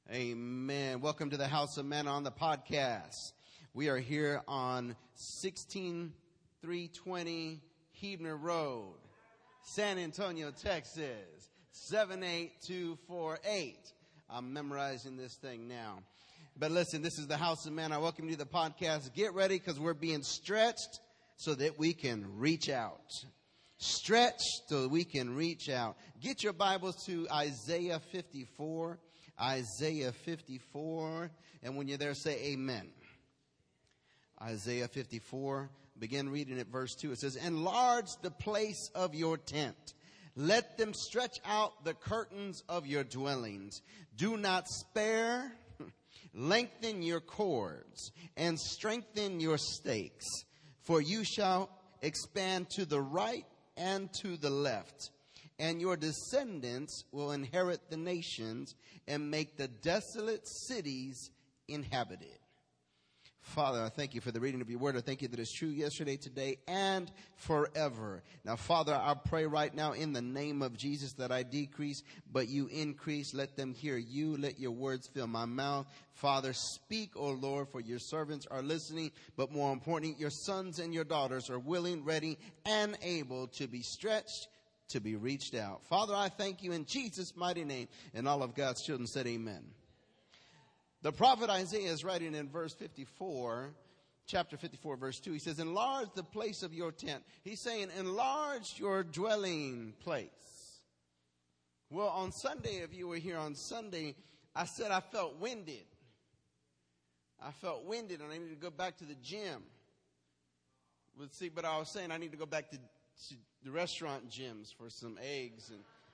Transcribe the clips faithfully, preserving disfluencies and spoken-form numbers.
Amen. Welcome to the House of Manna on the podcast. We are here on sixteen three twenty Huebner Road, San Antonio, Texas, seven eight two four eight. I'm memorizing this thing now. But listen, this is the House of Manna. I welcome you to the podcast. Get ready because we're being stretched so that we can reach out. Stretched so that we can reach out. Get your Bibles to Isaiah fifty-four. Isaiah fifty-four, and when you're there, say amen. Isaiah fifty-four, begin reading at verse two. It says, enlarge the place of your tent. Let them stretch out the curtains of your dwellings. Do not spare. Lengthen your cords and strengthen your stakes. For you shall expand to the right and to the left. And your descendants will inherit the nations and make the desolate cities inhabited. Father, I thank you for the reading of your word. I thank you that it's true yesterday, today, and forever. Now, Father, I pray right now in the name of Jesus that I decrease, but you increase. Let them hear you. Let your words fill my mouth. Father, speak, O Lord, for your servants are listening. But more importantly, your sons and your daughters are willing, ready, and able to be stretched, to be reached out. Father, I thank you in Jesus' mighty name. And all of God's children said amen. The prophet Isaiah is writing in verse fifty-four, chapter fifty-four, verse two. He says, enlarge the place of your tent. He's saying, enlarge your dwelling place. Well, on Sunday, if you were here on Sunday, I said I felt winded. I felt winded and I needed to go back to the gym. But see, but I was saying I need to go back to, to the restaurant gyms for some eggs.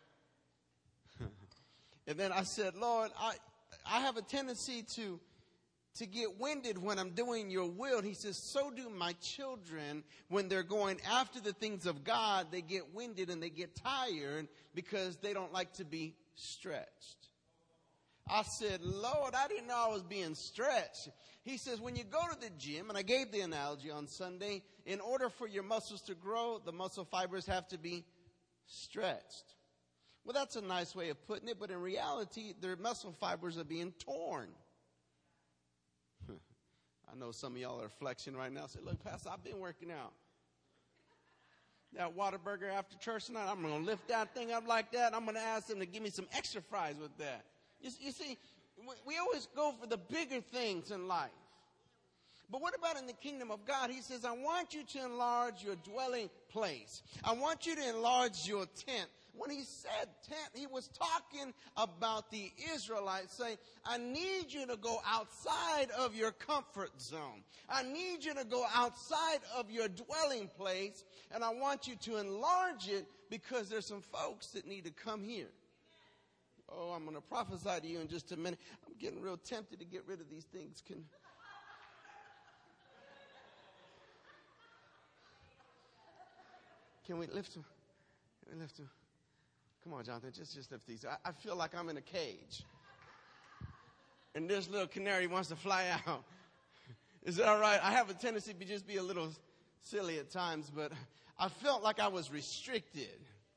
And, and then I said, Lord, I... I have a tendency to to get winded when I'm doing your will. He says, so do my children when they're going after the things of God. They get winded and they get tired because they don't like to be stretched. I said, Lord, I didn't know I was being stretched. He says, when you go to the gym, and I gave the analogy on Sunday, in order for your muscles to grow, the muscle fibers have to be stretched. Well, that's a nice way of putting it, but in reality, their muscle fibers are being torn. I know some of y'all are flexing right now. Say, look, Pastor, I've been working out. That Whataburger after church tonight, I'm going to lift that thing up like that. I'm going to ask them to give me some extra fries with that. You, you see, we always go for the bigger things in life. But what about in the kingdom of God? He says, I want you to enlarge your dwelling place. I want you to enlarge your tent. When he said tent, he was talking about the Israelites, saying, I need you to go outside of your comfort zone. I need you to go outside of your dwelling place, and I want you to enlarge it because there's some folks that need to come here. Oh, I'm going to prophesy to you in just a minute. I'm getting real tempted to get rid of these things. Can Can we lift them? Can we lift them? Come on, Jonathan, just, just lift these. I, I feel like I'm in a cage. And this little canary wants to fly out. Is that all right? I have a tendency to just be a little silly at times, but I felt like I was restricted.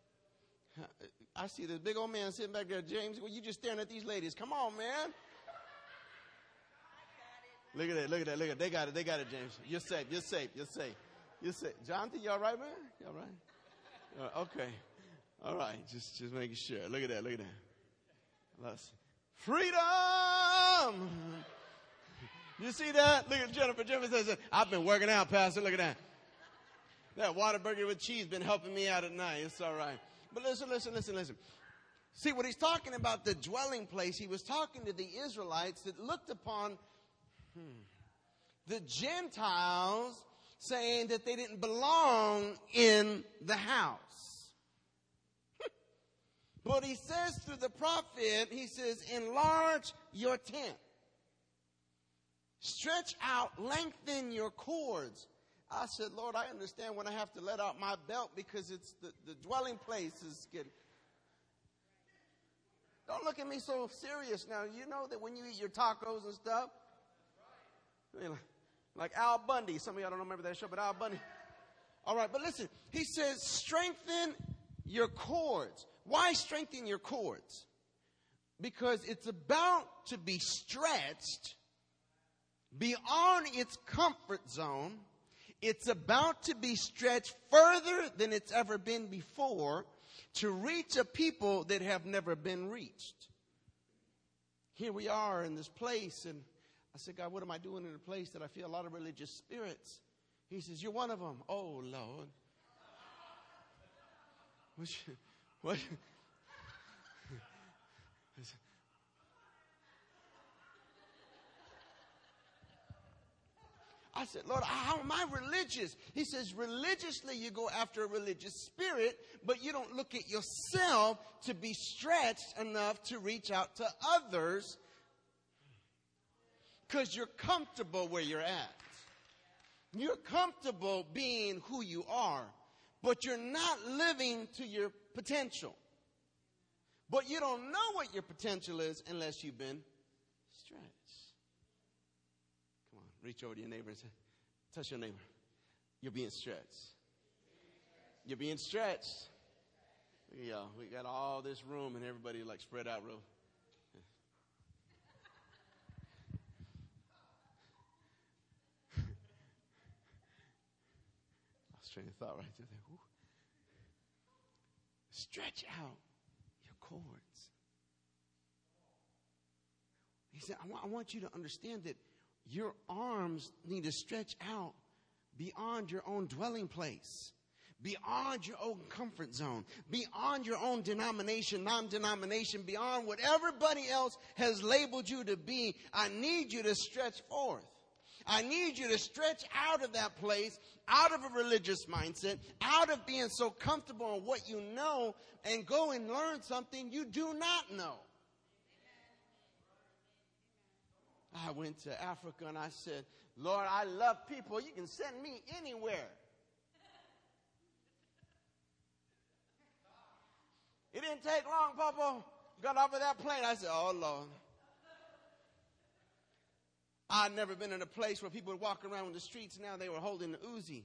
I see this big old man sitting back there. James, well, you just staring at these ladies. Come on, man. Look at that, look at that, look at that. They got it, they got it, James. You're safe, you're safe, you're safe. You're safe. Jonathan, you all right, man? You all right? Uh, okay. All right, just just making sure. Look at that, look at that. Let's, freedom! You see that? Look at Jennifer. Jennifer says, I've been working out, Pastor. Look at that. That Whataburger with cheese been helping me out at night. It's all right. But listen, listen, listen, listen. See, what he's talking about, the dwelling place, he was talking to the Israelites that looked upon hmm, the Gentiles saying that they didn't belong in the house. But he says through the prophet, he says, enlarge your tent. Stretch out, lengthen your cords. I said, Lord, I understand when I have to let out my belt because it's the, the dwelling place is getting. Don't look at me so serious now. You know that when you eat your tacos and stuff, you know, like Al Bundy. Some of y'all don't remember that show, but Al Bundy. All right, but listen. He says, strengthen your cords. Why strengthen your cords? Because it's about to be stretched beyond its comfort zone. It's about to be stretched further than it's ever been before to reach a people that have never been reached. Here we are in this place, and I said, God, what am I doing in a place that I feel a lot of religious spirits? He says, you're one of them. Oh, Lord. What? You, what? I said, Lord, how am I religious? He says, religiously you go after a religious spirit, but you don't look at yourself to be stretched enough to reach out to others because you're comfortable where you're at. You're comfortable being who you are, but you're not living to your potential. But you don't know what your potential is unless you've been stretched. Come on, reach over to your neighbor and say, touch your neighbor. You're being stretched. You're being stretched. Yeah, we got all this room and everybody like spread out real. I was trying to thought right there. Ooh. Stretch out your cords. He said, I want, I want you to understand that your arms need to stretch out beyond your own dwelling place, beyond your own comfort zone, beyond your own denomination, non-denomination, beyond what everybody else has labeled you to be. I need you to stretch forth. I need you to stretch out of that place, out of a religious mindset, out of being so comfortable in what you know, and go and learn something you do not know. I went to Africa and I said, Lord, I love people. You can send me anywhere. It didn't take long, Papa. Got off of that plane. I said, oh, Lord. I'd never been in a place where people would walk around in the streets. Now they were holding the Uzi.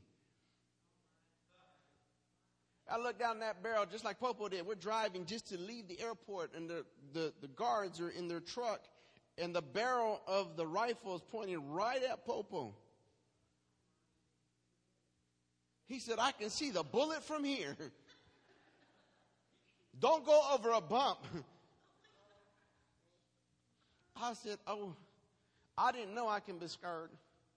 I looked down that barrel just like Popo did. We're driving just to leave the airport, and the, the, the guards are in their truck, and the barrel of the rifle is pointing right at Popo. He said, I can see the bullet from here. Don't go over a bump. I said, oh, I didn't know I can be scared.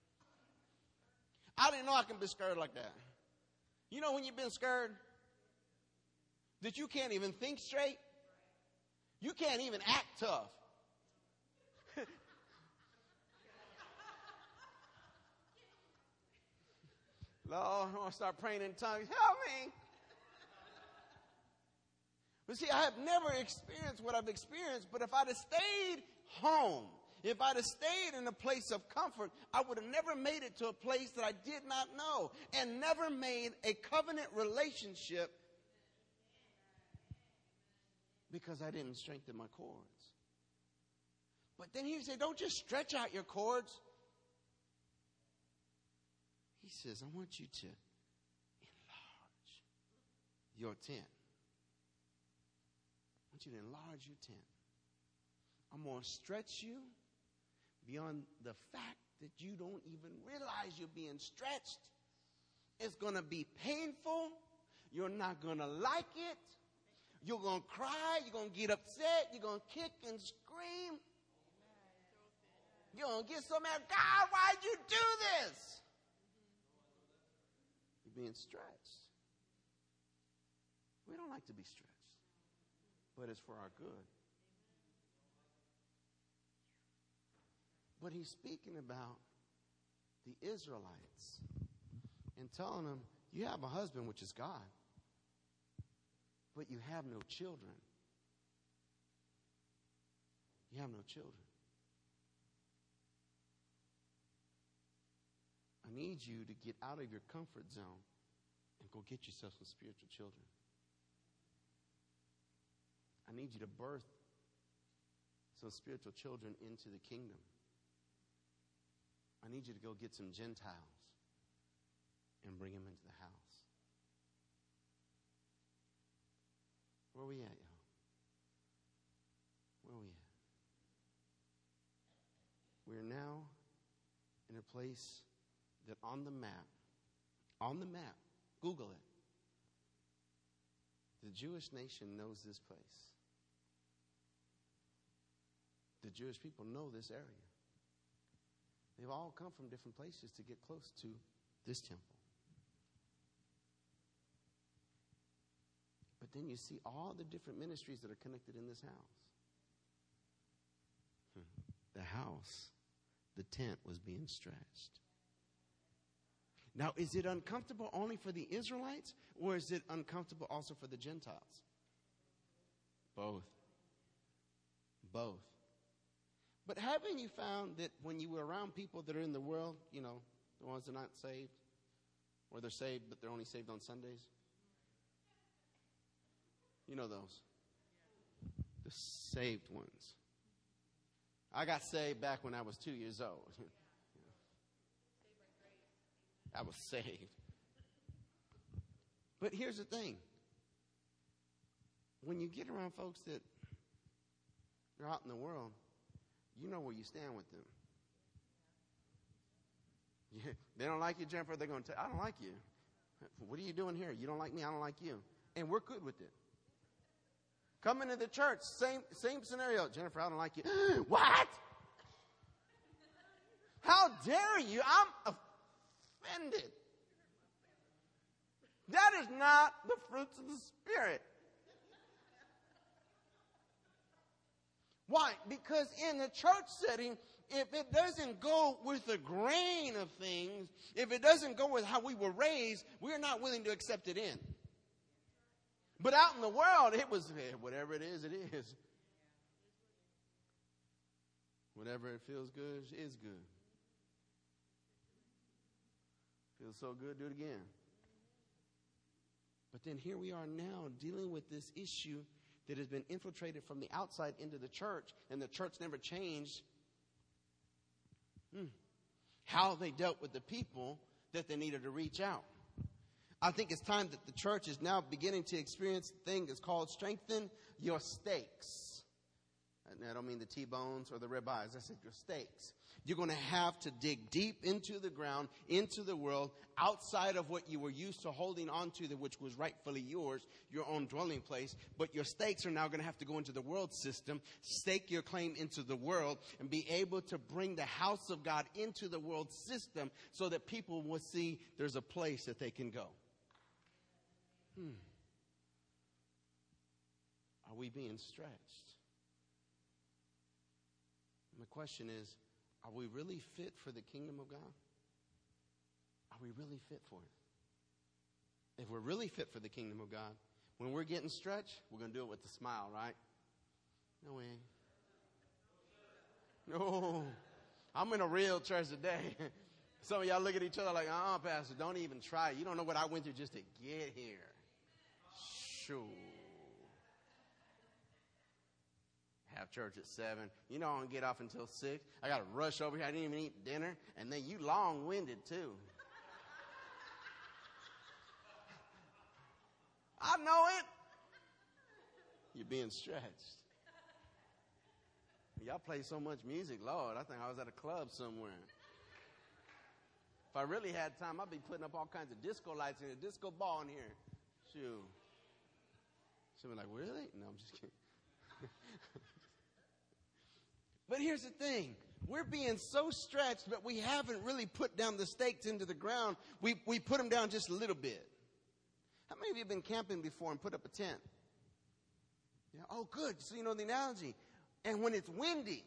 I didn't know I can be scared like that. You know when you've been scared? That you can't even think straight? You can't even act tough. Lord, I want to start praying in tongues. Help me. But see, I have never experienced what I've experienced, but if I'd have stayed home, if I'd have stayed in a place of comfort, I would have never made it to a place that I did not know, and never made a covenant relationship because I didn't strengthen my cords. But then he said, don't just stretch out your cords. He says, I want you to enlarge your tent. I want you to enlarge your tent. I'm going to stretch you beyond the fact that you don't even realize you're being stretched. It's going to be painful. You're not going to like it. You're going to cry. You're going to get upset. You're going to kick and scream. You're going to get so mad. God, why'd you do this? You're being stretched. We don't like to be stretched, but it's for our good. But he's speaking about the Israelites and telling them, you have a husband, which is God, but you have no children. You have no children. I need you to get out of your comfort zone and go get yourself some spiritual children. I need you to birth some spiritual children into the kingdom. I need you to go get some Gentiles and bring them into the house. Where are we at, y'all? Where are we at? in a place that on the map, on the map, Google it, the Jewish nation knows this place. The Jewish people know this area. They've all come from different places to get close to this temple. But then you see all the different ministries that are connected in this house. The house, the tent was being stretched. Now, is it uncomfortable only for the Israelites, or is it uncomfortable also for the Gentiles? Both. Both. But haven't you found that when you were around people that are in the world, you know, the ones that are not saved, or they're saved but they're only saved on Sundays? You know those. The saved ones. I got saved back when I was two years old. I was saved. But here's the thing. When you get around folks that are out in the world, you know where you stand with them. Yeah, they don't like you, Jennifer. They're going to tell, I don't like you. What are you doing here? You don't like me. I don't like you. And we're good with it. Come into the church, same same scenario. Jennifer, I don't like you. What? How dare you? I'm offended. That is not the fruits of the Spirit. Why? Because in the church setting, if it doesn't go with the grain of things, if it doesn't go with how we were raised, we're not willing to accept it in. But out in the world, it was, hey, whatever it is, it is. Whatever it feels good is good. Feels so good, do it again. But then here we are now dealing with this issue that has been infiltrated from the outside into the church, and the church never changed hmm, how they dealt with the people that they needed to reach out. I think it's time that the church is now beginning to experience the thing that's called strengthen your stakes. And I don't mean the T-bones or the ribeyes. I said your stakes. You're going to have to dig deep into the ground, into the world, outside of what you were used to holding on to, which was rightfully yours, your own dwelling place. But your stakes are now going to have to go into the world system, stake your claim into the world, and be able to bring the house of God into the world system so that people will see there's a place that they can go. Hmm. Are we being stretched? My question is, are we really fit for the kingdom of God? Are we really fit for it? If we're really fit for the kingdom of God, when we're getting stretched, we're going to do it with a smile, right? No, we ain't. No. I'm in a real church today. Some of y'all look at each other like, uh-uh, Pastor, don't even try. You don't know what I went through just to get here. Sure. Have church at seven. You know I don't get off until six. I got to rush over here. I didn't even eat dinner. And then you long-winded, too. I know it. You're being stretched. Y'all play so much music, Lord. I think I was at a club somewhere. If I really had time, I'd be putting up all kinds of disco lights and a disco ball in here. Shoot. She'll be like, really? No, I'm just kidding. But here's the thing. We're being so stretched, but we haven't really put down the stakes into the ground. We we put them down just a little bit. How many of you have been camping before and put up a tent? Yeah. Oh, good. So you know the analogy. And when it's windy,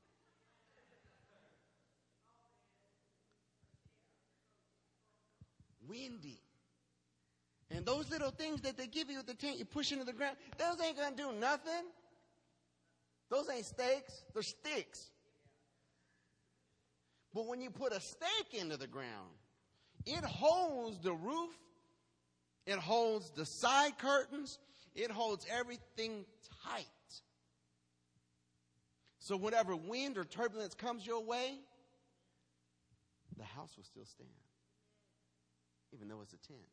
windy. And those little things that they give you at the tent, you push into the ground, those ain't going to do nothing. Those ain't stakes, they're sticks. But when you put a stake into the ground, it holds the roof, it holds the side curtains, it holds everything tight. So whatever wind or turbulence comes your way, the house will still stand, even though it's a tent.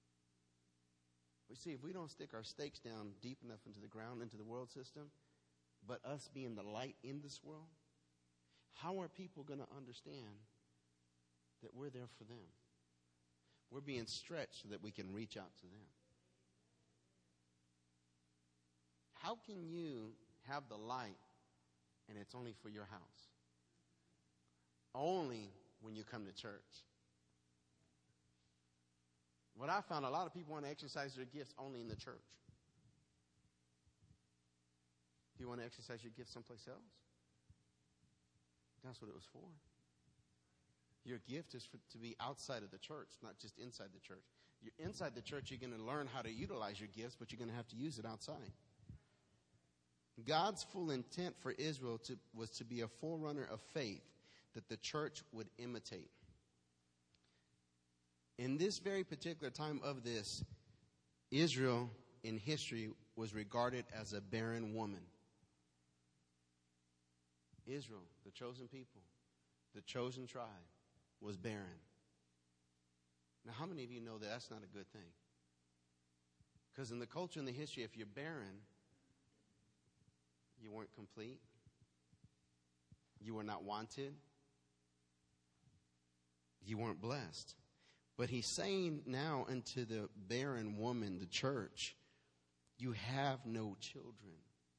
We see, if we don't stick our stakes down deep enough into the ground, into the world system, but us being the light in this world, how are people going to understand that we're there for them. We're being stretched so that we can reach out to them. How can you have the light and it's only for your house? Only when you come to church. What I found, a lot of people want to exercise their gifts only in the church. Do you want to exercise your gifts someplace else? That's what it was for. Your gift is for, to be outside of the church, not just inside the church. You're inside the church, you're going to learn how to utilize your gifts, but you're going to have to use it outside. God's full intent for Israel to, was to be a forerunner of faith that the church would imitate. In this very particular time of this, Israel in history was regarded as a barren woman. Israel, the chosen people, the chosen tribe, was barren. Now, how many of you know that that's not a good thing? Because in the culture and the history, if you're barren, you weren't complete. You were not wanted. You weren't blessed. But he's saying now unto the barren woman, the church, you have no children.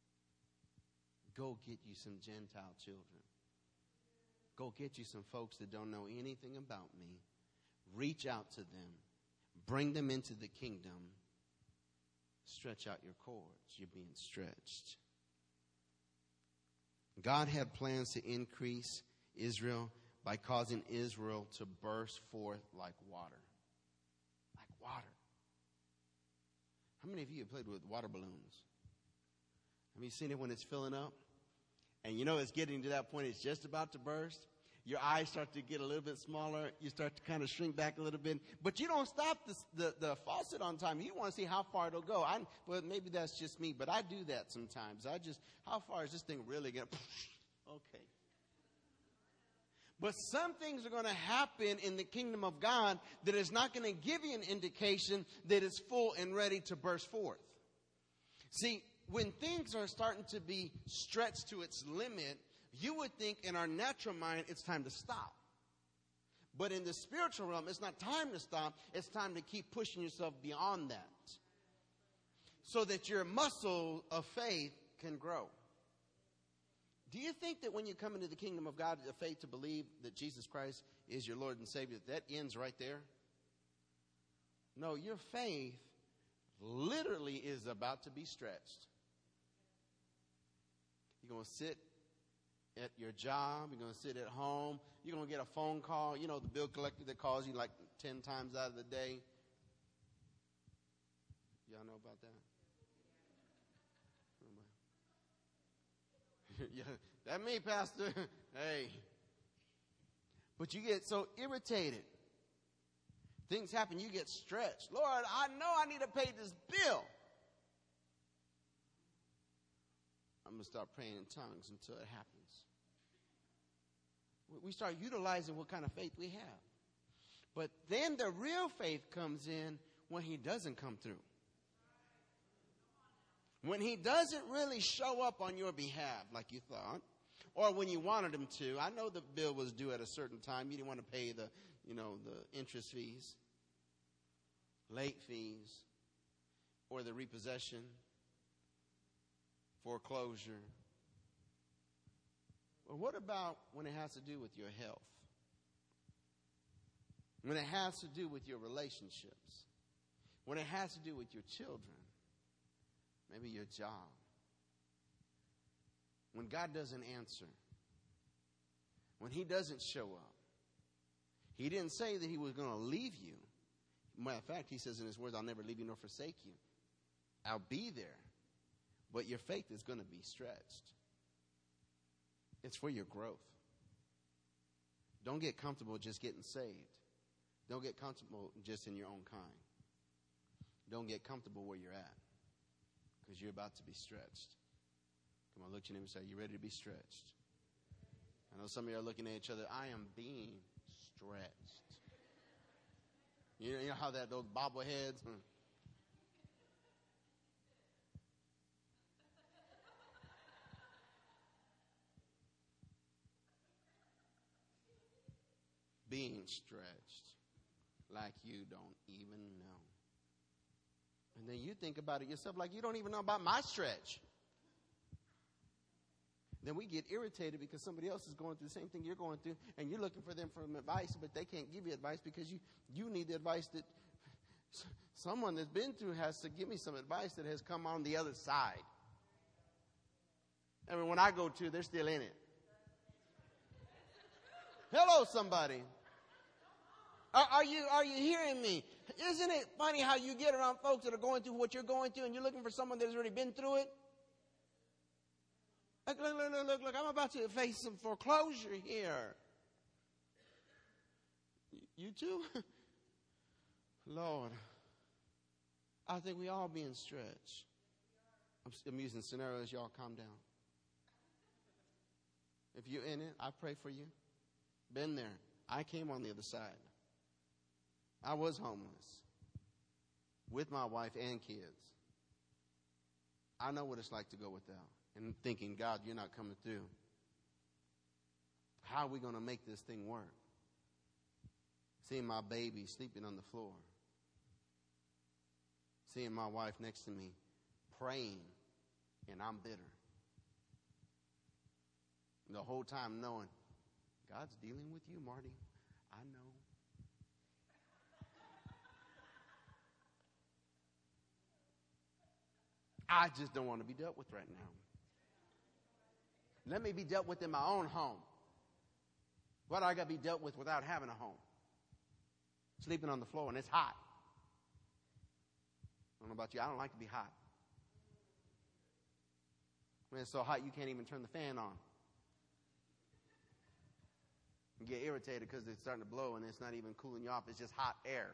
Go get you some Gentile children. Go get you some folks that don't know anything about me. Reach out to them. Bring them into the kingdom. Stretch out your cords. You're being stretched. God had plans to increase Israel by causing Israel to burst forth like water. Like water. How many of you have played with water balloons? Have you seen it when it's filling up? And you know it's getting to that point, it's just about to burst. Your eyes start to get a little bit smaller. You start to kind of shrink back a little bit. But you don't stop the, the, the faucet on time. You want to see how far it'll go. I, well, maybe that's just me, but I do that sometimes. I just, how far is this thing really going to, okay. But some things are going to happen in the kingdom of God that is not going to give you an indication that it's full and ready to burst forth. See, when things are starting to be stretched to its limit, you would think in our natural mind it's time to stop. But in the spiritual realm, it's not time to stop. It's time to keep pushing yourself beyond that so that your muscle of faith can grow. Do you think that when you come into the kingdom of God, the faith to believe that Jesus Christ is your Lord and Savior, that ends right there? No, your faith literally is about to be stretched. You're going to sit at your job. You're going to sit at home. You're going to get a phone call. You know, the bill collector that calls you like ten times out of the day. Y'all know about that? Yeah, that me, Pastor. Hey. But you get so irritated. Things happen, you get stretched. Lord, I know I need to pay this bill. I'm going to start praying in tongues until it happens. We start utilizing what kind of faith we have. But then the real faith comes in when he doesn't come through. When he doesn't really show up on your behalf like you thought, or when you wanted him to. I know the bill was due at a certain time. You didn't want to pay the, you know, the interest fees, late fees, or the repossession, foreclosure. But what about when it has to do with your health? When it has to do with your relationships? When it has to do with your children? Maybe your job. When God doesn't answer. When he doesn't show up. He didn't say that he was going to leave you. Matter of fact, he says in his words, I'll never leave you nor forsake you. I'll be there. But your faith is going to be stretched. It's for your growth. Don't get comfortable just getting saved. Don't get comfortable just in your own kind. Don't get comfortable where you're at. Because you're about to be stretched. Come on, look at your neighbor and say, you ready to be stretched? I know some of you are looking at each other. I am being stretched. You know, you know how that, those bobbleheads? Hmm. being stretched like you don't even know. And then you think about it yourself like you don't even know about my stretch. Then we get irritated because somebody else is going through the same thing you're going through, and you're looking for them for advice, but they can't give you advice because you, you need the advice that someone that's been through has to give me some advice that has come on the other side. I mean, when I go to, they're still in it. Hello, somebody. Are, are you are you hearing me? Isn't it funny how you get around folks that are going through what you're going through and you're looking for someone that's already been through it? Look, look, look, look, look, look, I'm about to face some foreclosure here. You too? Lord, I think we all being stretched. I'm, I'm using scenarios. Y'all calm down. If you're in it, I pray for you. Been there. I came on the other side. I was homeless with my wife and kids. I know what it's like to go without and thinking, God, you're not coming through. How are we going to make this thing work? Seeing my baby sleeping on the floor. Seeing my wife next to me praying, and I'm bitter. The whole time knowing, God's dealing with you, Marty. I know. I just don't want to be dealt with right now. Let me be dealt with in my own home. What do I got to be dealt with without having a home? Sleeping on the floor and it's hot. I don't know about you. I don't like to be hot. When it's so hot you can't even turn the fan on. You get irritated because it's starting to blow and it's not even cooling you off. It's just hot air.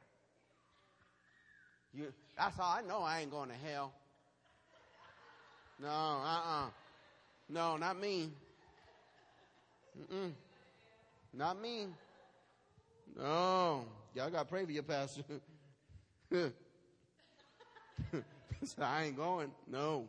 You, that's how I know I ain't going to hell. No, uh-uh. No, not me. Mm-mm. Not me. No. Y'all got to pray for your pastor. I ain't going. No.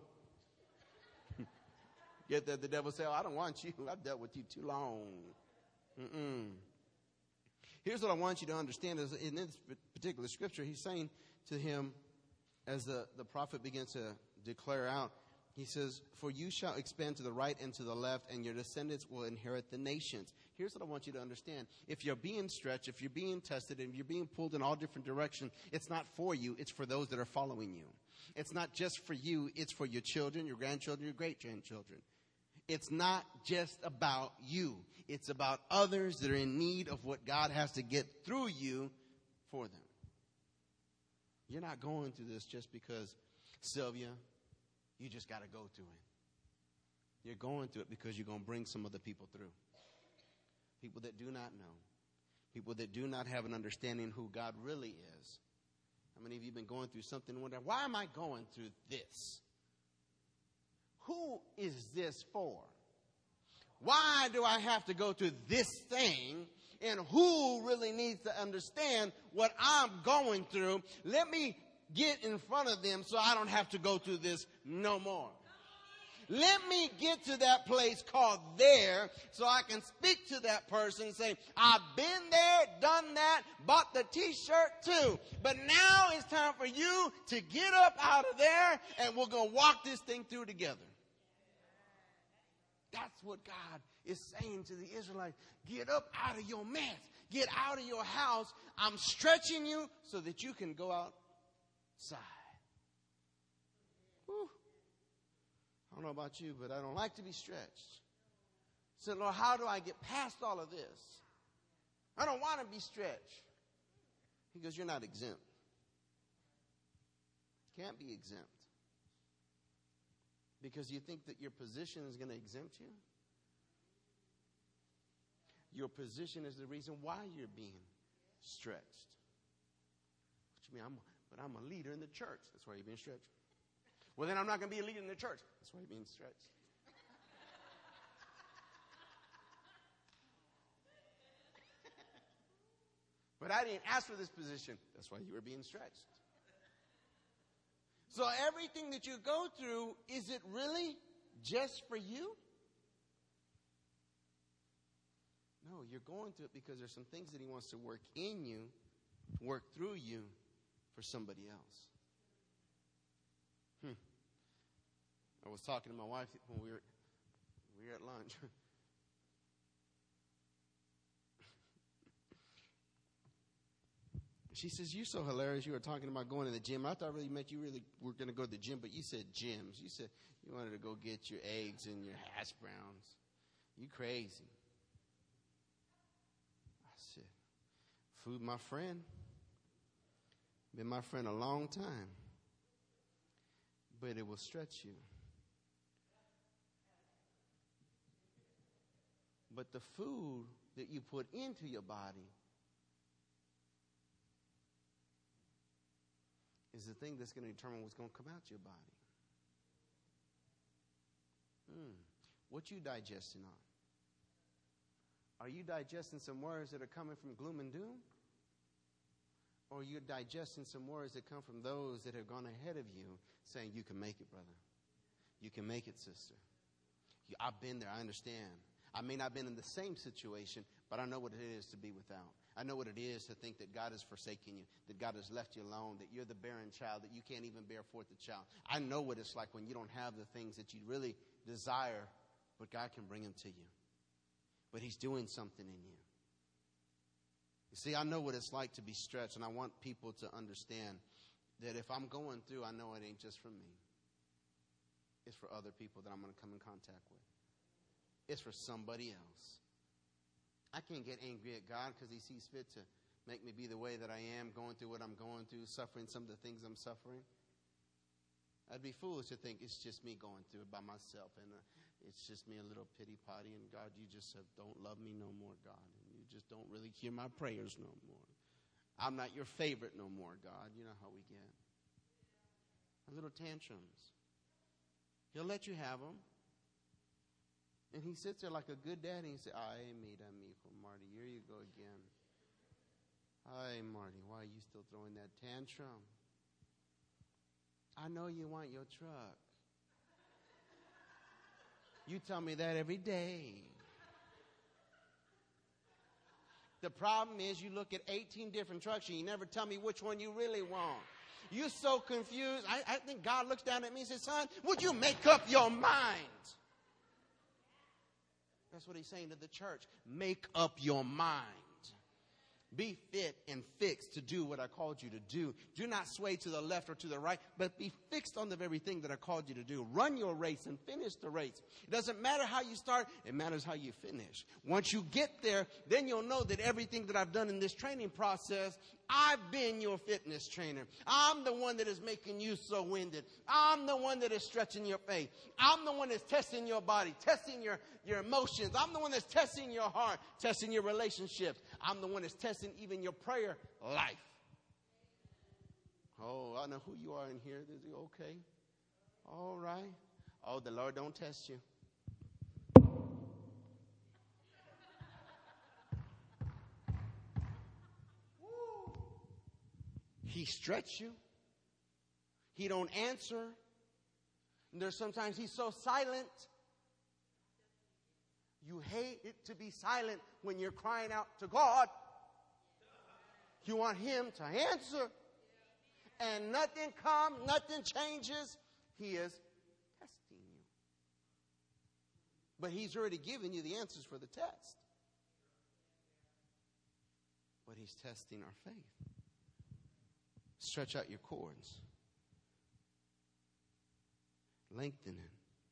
Get that the devil say, oh, I don't want you. I've dealt with you too long. Mm-mm. Here's what I want you to understand is in this particular scripture, he's saying to him, as the, the prophet begins to declare out, he says, for you shall expand to the right and to the left, and your descendants will inherit the nations. Here's what I want you to understand. If you're being stretched, if you're being tested, and you're being pulled in all different directions, it's not for you, it's for those that are following you. It's not just for you, it's for your children, your grandchildren, your great-grandchildren. It's not just about you. It's about others that are in need of what God has to get through you for them. You're not going through this just because, Sylvia, you just got to go through it. You're going through it because you're going to bring some other people through. People that do not know. People that do not have an understanding who God really is. How many of you have been going through something and wonder, why am I going through this? Who is this for? Why do I have to go through this thing? And who really needs to understand what I'm going through? Let me get in front of them so I don't have to go through this no more. Let me get to that place called there so I can speak to that person and say, I've been there, done that, bought the t-shirt too. But now it's time for you to get up out of there and we're going to walk this thing through together. That's what God is saying to the Israelites. Get up out of your mess. Get out of your house. I'm stretching you so that you can go outside. Whew. I don't know about you, but I don't like to be stretched. So, Lord, how do I get past all of this? I don't want to be stretched. He goes, you're not exempt. Can't be exempt. Because you think that your position is going to exempt you? Your position is the reason why you're being stretched. What you mean? I'm, but I'm a leader in the church. That's why you're being stretched. Well, then I'm not going to be a leader in the church. That's why you're being stretched. But I didn't ask for this position. That's why you were being stretched. So everything that you go through, is it really just for you? No, No, you're going through it because there's some things that he wants to work in you, work through you for somebody else. Hmm. I was talking to my wife when we were, we were at lunch. She says, "You're so hilarious. You were talking about going to the gym. I thought really meant you really were going to go to the gym, but you said gyms. You said you wanted to go get your eggs and your hash browns. You crazy." I said, "Food, my friend. Been my friend a long time. But it will stretch you. But the food that you put into your body is the thing that's going to determine what's going to come out your body. Hmm. What you digesting on? Are you digesting some words that are coming from gloom and doom? Or are you digesting some words that come from those that have gone ahead of you saying, you can make it, brother. You can make it, sister. You, I've been there. I understand. I may not have been in the same situation, but I know what it is to be without. I know what it is to think that God has forsaken you, that God has left you alone, that you're the barren child, that you can't even bear forth a child. I know what it's like when you don't have the things that you really desire, but God can bring them to you. But he's doing something in you. You see, I know what it's like to be stretched, and I want people to understand that if I'm going through, I know it ain't just for me. It's for other people that I'm going to come in contact with. It's for somebody else. I can't get angry at God because he sees fit to make me be the way that I am, going through what I'm going through, suffering some of the things I'm suffering. I'd be foolish to think it's just me going through it by myself, and uh, it's just me a little pity potty, and God, you just have, don't love me no more, God, and you just don't really hear my prayers no more. I'm not your favorite no more, God. You know how we get. A little tantrums. He'll let you have them. And he sits there like a good daddy and he says, "Ay, mira, mijo, Marty, here you go again. Ay, Marty, why are you still throwing that tantrum? I know you want your truck. You tell me that every day. The problem is you look at eighteen different trucks and you never tell me which one you really want. You're so confused. I, I think God looks down at me and says, son, would you make up your mind?" That's what he's saying to the church. Make up your mind. Be fit and fixed to do what I called you to do. Do not sway to the left or to the right, but be fixed on the very thing that I called you to do. Run your race and finish the race. It doesn't matter how you start. It matters how you finish. Once you get there, then you'll know that everything that I've done in this training process, I've been your fitness trainer. I'm the one that is making you so winded. I'm the one that is stretching your faith. I'm the one that's testing your body, testing your, your emotions. I'm the one that's testing your heart, testing your relationships. I'm the one that's testing even your prayer life. Oh, I know who you are in here. Is it okay? All right. Oh, the Lord don't test you. He stretch you. He don't answer. And there's sometimes he's so silent. You hate it to be silent when you're crying out to God. You want him to answer. And nothing comes, nothing changes. He is testing you. But he's already given you the answers for the test. But he's testing our faith. Stretch out your cords. Lengthen it.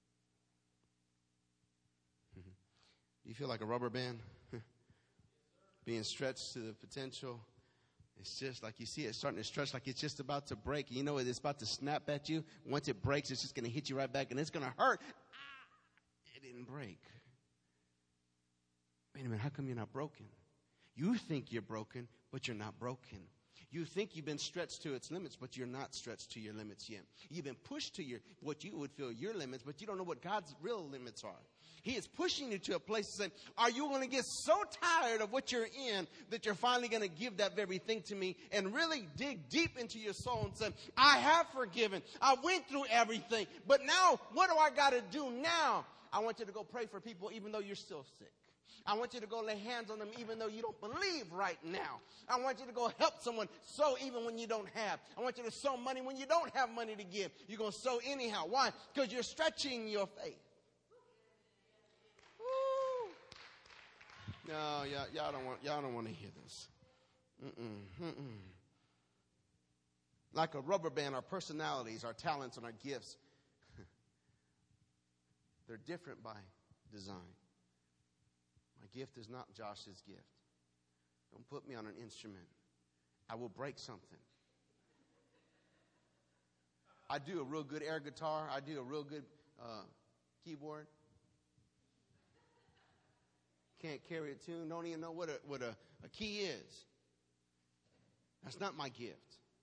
Mm-hmm. Do you feel like a rubber band? Being stretched to the potential. It's just like you see it starting to stretch like it's just about to break. You know it's about to snap at you. Once it breaks, it's just going to hit you right back and it's going to hurt. Ah, it didn't break. Wait a minute, how come you're not broken? You think you're broken, but you're not broken. You think you've been stretched to its limits, but you're not stretched to your limits yet. You've been pushed to your what you would feel your limits, but you don't know what God's real limits are. He is pushing you to a place to say, are you going to get so tired of what you're in that you're finally going to give that very thing to me and really dig deep into your soul and say, I have forgiven. I went through everything, but now what do I got to do now? I want you to go pray for people even though you're still sick. I want you to go lay hands on them even though you don't believe right now. I want you to go help someone sow even when you don't have. I want you to sow money when you don't have money to give. You're going to sow anyhow. Why? Because you're stretching your faith. Woo. No, y'all, y'all don't want y'all don't want to hear this. Mm-mm, mm-mm. Like a rubber band, our personalities, our talents, and our gifts, they're different by design. My gift is not Josh's gift. Don't put me on an instrument. I will break something. I do a real good air guitar. I do a real good uh, keyboard. Can't carry a tune. Don't even know what a, what a, a key is. That's not my gift.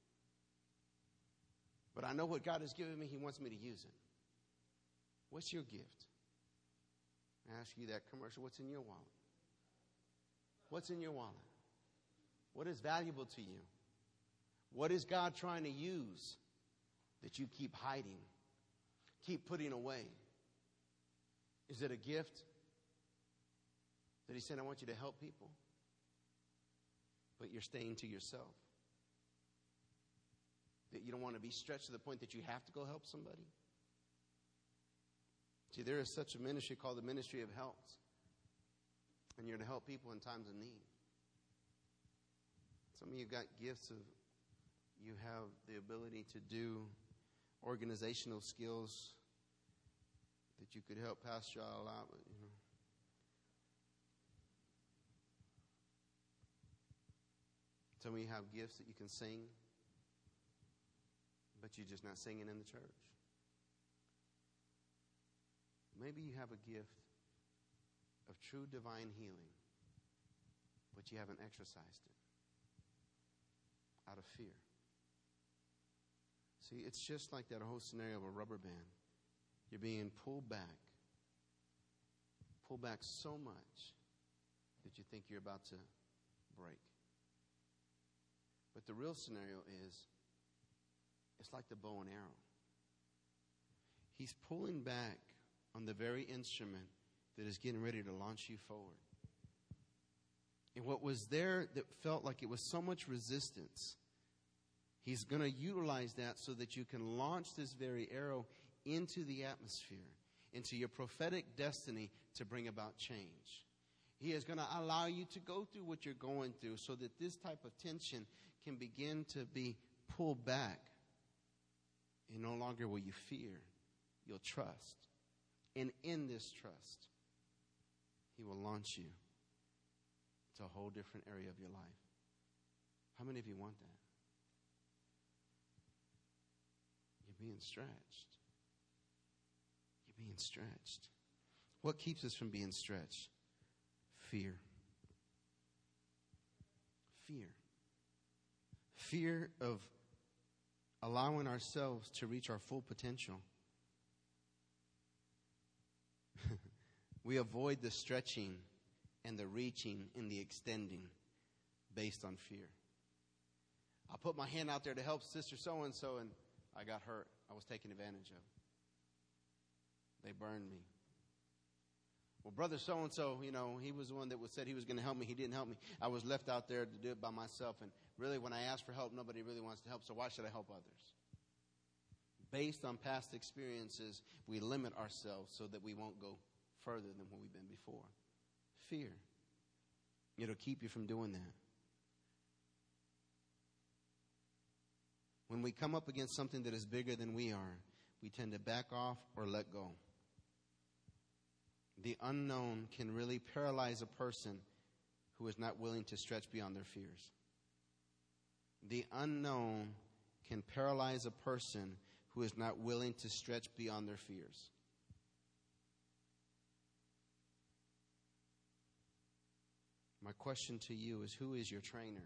But I know what God has given me. He wants me to use it. What's your gift? I ask you that commercial. What's in your wallet? What's in your wallet? What is valuable to you? What is God trying to use that you keep hiding, keep putting away? Is it a gift that He said, I want you to help people, but you're staying to yourself? That you don't want to be stretched to the point that you have to go help somebody? See, there is such a ministry called the Ministry of Helps. And you're to help people in times of need. Some of you got gifts of, you have the ability to do organizational skills that you could help pastor y'all out with, you know. Some of you have gifts that you can sing, but you're just not singing in the church. Maybe you have a gift of true divine healing, but you haven't exercised it out of fear. See, it's just like that whole scenario of a rubber band. You're being pulled back, pulled back so much that you think you're about to break. But the real scenario is, it's like the bow and arrow. He's pulling back on the very instrument that is getting ready to launch you forward. And what was there that felt like it was so much resistance, He's going to utilize that so that you can launch this very arrow into the atmosphere, into your prophetic destiny to bring about change. He is going to allow you to go through what you're going through so that this type of tension can begin to be pulled back. And no longer will you fear, you'll trust. And in this trust, He will launch you to a whole different area of your life. How many of you want that? You're being stretched. You're being stretched. What keeps us from being stretched? Fear. Fear. Fear of allowing ourselves to reach our full potential. We avoid the stretching and the reaching and the extending based on fear. I put my hand out there to help sister so-and-so, and I got hurt. I was taken advantage of. They burned me. Well, brother so-and-so, you know, he was the one that was said he was going to help me. He didn't help me. I was left out there to do it by myself. And really, when I ask for help, nobody really wants to help. So why should I help others? Based on past experiences, we limit ourselves so that we won't go further than what we've been before. Fear. It'll keep you from doing that. When we come up against something that is bigger than we are, we tend to back off or let go. The unknown can really paralyze a person who is not willing to stretch beyond their fears. The unknown can paralyze a person who is not willing to stretch beyond their fears. My question to you is, who is your trainer?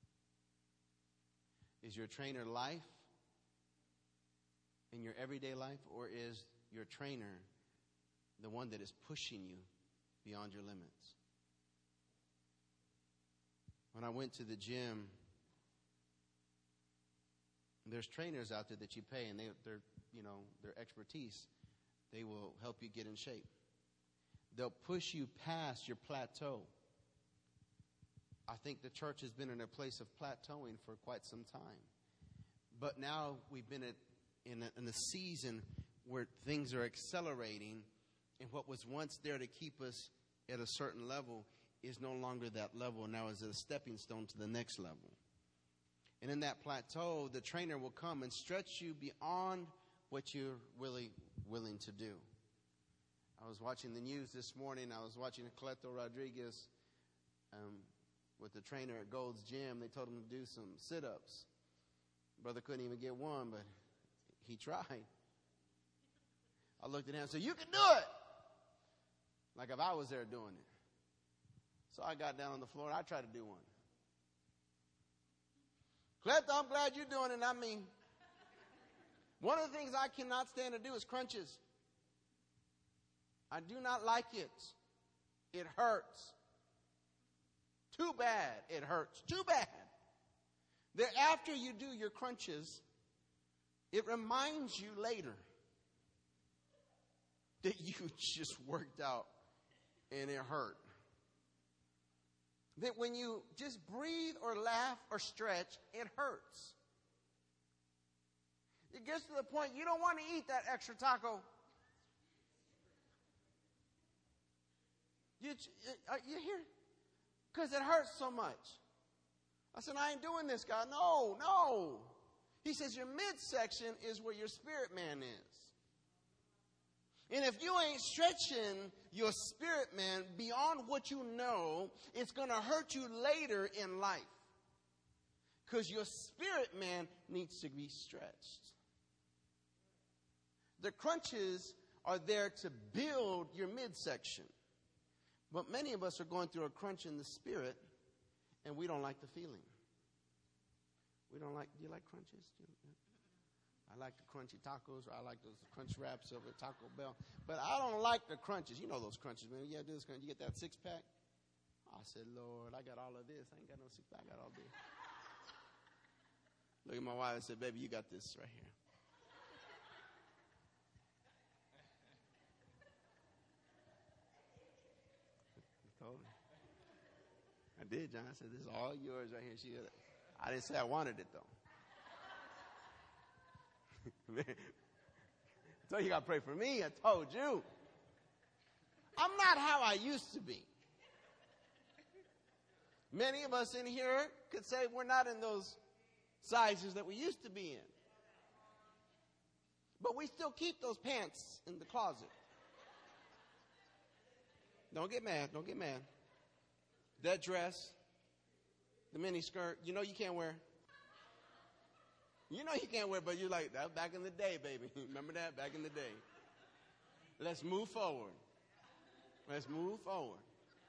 Is your trainer life in your everyday life, or is your trainer the one that is pushing you beyond your limits? When I went to the gym, there's trainers out there that you pay, and they, they're, you know, their expertise, they will help you get in shape. they'll push you past your plateau. I think the church has been in a place of plateauing for quite some time. But now we've been at, in, a, in a season where things are accelerating, and what was once there to keep us at a certain level is no longer that level. Now is a stepping stone to the next level. And in that plateau, the trainer will come and stretch you beyond what you're really willing to do. I was watching the news this morning. I was watching Cleto Rodriguez um, with the trainer at Gold's Gym. They told him to do some sit-ups. Brother couldn't even get one, but he tried. I looked at him and said, "You can do it!" Like if I was there doing it. So I got down on the floor and I tried to do one. Cleto, I'm glad you're doing it. I mean, one of the things I cannot stand to do is crunches. I do not like it. It hurts. Too bad it hurts. Too bad. That after you do your crunches, it reminds you later that you just worked out and it hurt. That when you just breathe or laugh or stretch, it hurts. It gets to the point you don't want to eat that extra taco. You, you hear? Because it hurts so much. I said, I ain't doing this, God. No, no. He says your midsection is where your spirit man is. And if you ain't stretching your spirit man beyond what you know, it's going to hurt you later in life. Because your spirit man needs to be stretched. The crunches are there to build your midsection. But many of us are going through a crunch in the spirit, and we don't like the feeling. We don't like, do you like crunches? Do you, I like the crunchy tacos, or I like those crunch wraps over at Taco Bell. But I don't like the crunches. You know those crunches, man. You, do this, you get that six-pack? I said, Lord, I got all of this. I ain't got no six-pack. I got all this. Look at my wife and said, baby, you got this right here. I told her. I did, John. I said, this is all yours right here. She, I didn't say I wanted it, though. So you got to pray for me. I told you. I'm not how I used to be. Many of us in here could say we're not in those sizes that we used to be in. But we still keep those pants in the closet. Don't get mad. Don't get mad. That dress, the mini skirt, you know you can't wear. You know you can't wear, but you're like, that back in the day, baby. Remember that? Back in the day. Let's move forward. Let's move forward.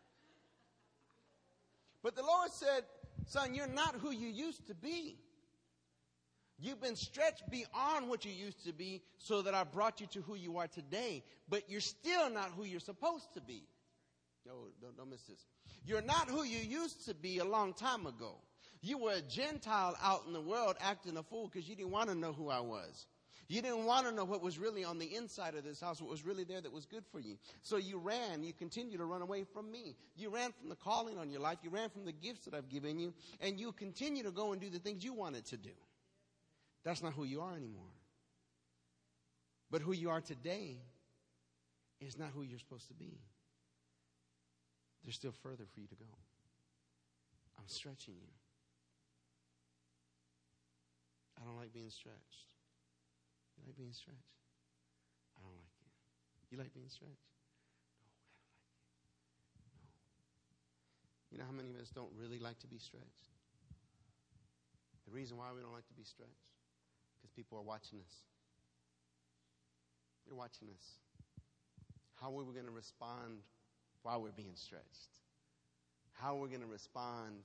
But the Lord said, son, you're not who you used to be. You've been stretched beyond what you used to be so that I brought you to who you are today. But you're still not who you're supposed to be. No, don't, don't miss this. You're not who you used to be a long time ago. You were a Gentile out in the world acting a fool because you didn't want to know who I was. You didn't want to know what was really on the inside of this house, what was really there that was good for you. So you ran. You continue to run away from me. You ran from the calling on your life. You ran from the gifts that I've given you. And you continue to go and do the things you wanted to do. That's not who you are anymore. But who you are today is not who you're supposed to be. There's still further for you to go. I'm stretching you. I don't like being stretched. You like being stretched? I don't like it. You like being stretched? No, I don't like it. No. You know how many of us don't really like to be stretched? The reason why we don't like to be stretched? Because people are watching us. They're watching us. How are we going to respond while we're being stretched? How are we going to respond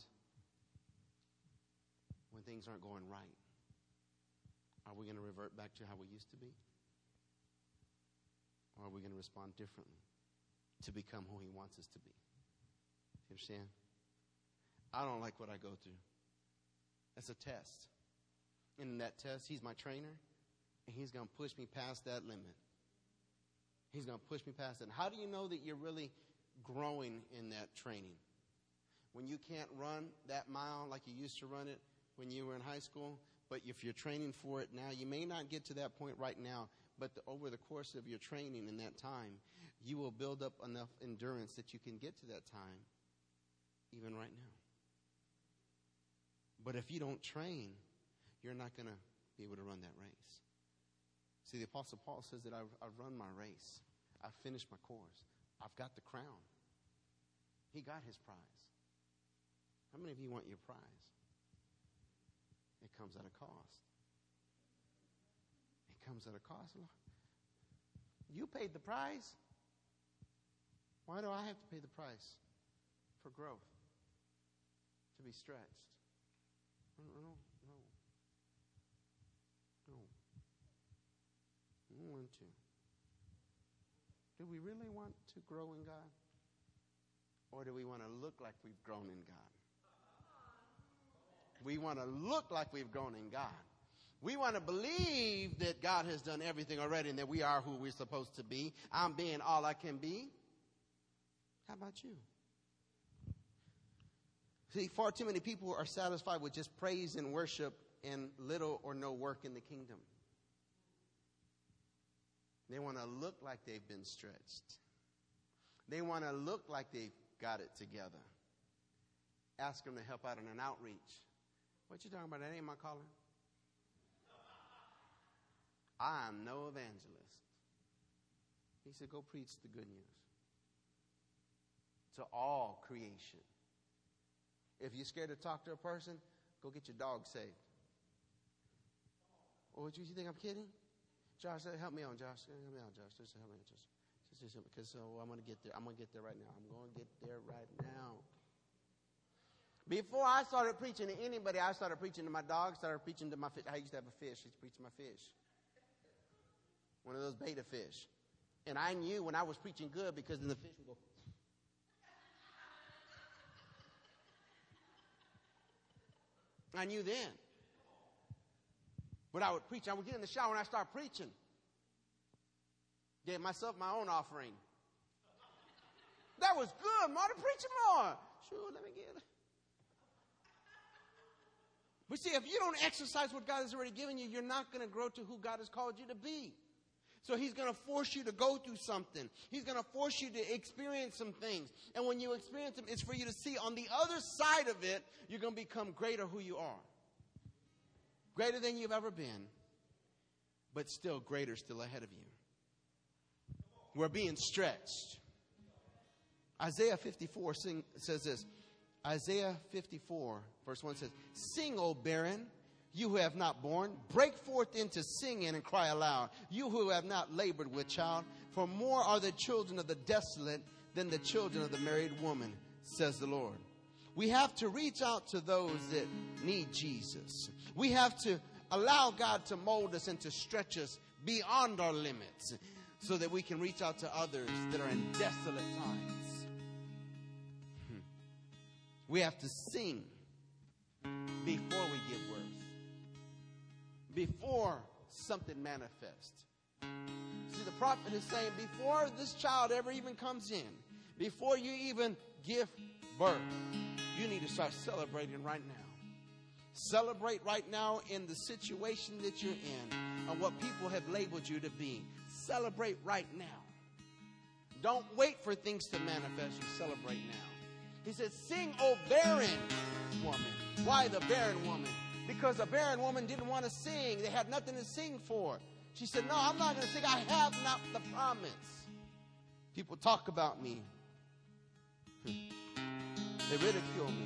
when things aren't going right? Are we going to revert back to how we used to be? Or are we going to respond differently to become who he wants us to be? You understand? I don't like what I go through. That's a test. And in that test, he's my trainer, and he's going to push me past that limit. He's going to push me past it. And how do you know that you're really growing in that training? When you can't run that mile like you used to run it when you were in high school, but if you're training for it now, you may not get to that point right now, but the, over the course of your training in that time, you will build up enough endurance that you can get to that time, even right now. But if you don't train, you're not going to be able to run that race. See, the Apostle Paul says that I've, I've run my race. I've finished my course. I've got the crown. He got his prize. How many of you want your prize? It comes at a cost. It comes at a cost. You paid the price. Why do I have to pay the price for growth? To be stretched. No, no, no. No. I don't want to. Do we really want to grow in God? Or do we want to look like we've grown in God? We want to look like we've grown in God. We want to believe that God has done everything already and that we are who we're supposed to be. I'm being all I can be. How about you? See, far too many people are satisfied with just praise and worship and little or no work in the kingdom. They want to look like they've been stretched. They want to look like they've got it together. Ask them to help out in an outreach. What you talking about? That ain't my calling. I'm no evangelist. He said, go preach the good news to all creation. If you're scared to talk to a person, go get your dog saved. Or would you, you think I'm kidding? Josh, help me on, Josh. Help me on, Josh. Just help me on, Josh. Just, just help me, because so I'm going to get there. I'm going to get there right now. I'm going to get there right now. Before I started preaching to anybody, I started preaching to my dog, started preaching to my fish. I used to have a fish. I used to preach to my fish. One of those beta fish. And I knew when I was preaching good because then the fish would go. I knew then. But I would preach. I would get in the shower and I start preaching. Gave myself my own offering. That was good, Marty. Preach more. Sure, let me get it. But see, if you don't exercise what God has already given you, you're not going to grow to who God has called you to be. So he's going to force you to go through something. He's going to force you to experience some things. And when you experience them, it's for you to see on the other side of it, you're going to become greater who you are. Greater than you've ever been, but still greater still ahead of you. We're being stretched. Isaiah fifty-four sing, says this. Isaiah fifty-four, verse one says, sing, O barren, you who have not borne, break forth into singing and cry aloud, you who have not labored with child, for more are the children of the desolate than the children of the married woman, says the Lord. We have to reach out to those that need Jesus. We have to allow God to mold us and to stretch us beyond our limits so that we can reach out to others that are in desolate times. Hmm. We have to sing before we give birth, before something manifests. See, the prophet is saying before this child ever even comes in, before you even give birth, you need to start celebrating right now. Celebrate right now in the situation that you're in and what people have labeled you to be. Celebrate right now. Don't wait for things to manifest. You celebrate now. He said, sing, O barren woman. Why the barren woman? Because a barren woman didn't want to sing. They had nothing to sing for. She said, no, I'm not going to sing. I have not the promise. People talk about me. They ridicule me.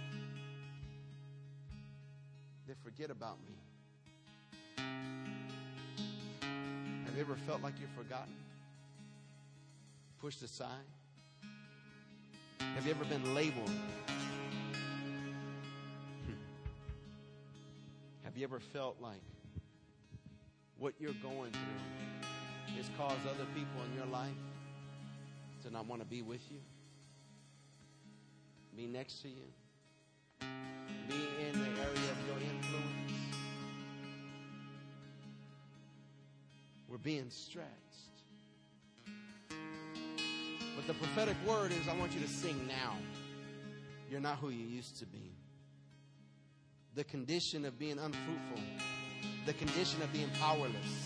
They forget about me. Have you ever felt like you're forgotten? Pushed aside? Have you ever been labeled? Have you ever felt like what you're going through has caused other people in your life to not want to be with you? Be next to you? Be in the area of your influence? We're being stretched. But the prophetic word is, I want you to sing now. You're not who you used to be. The condition of being unfruitful. The condition of being powerless.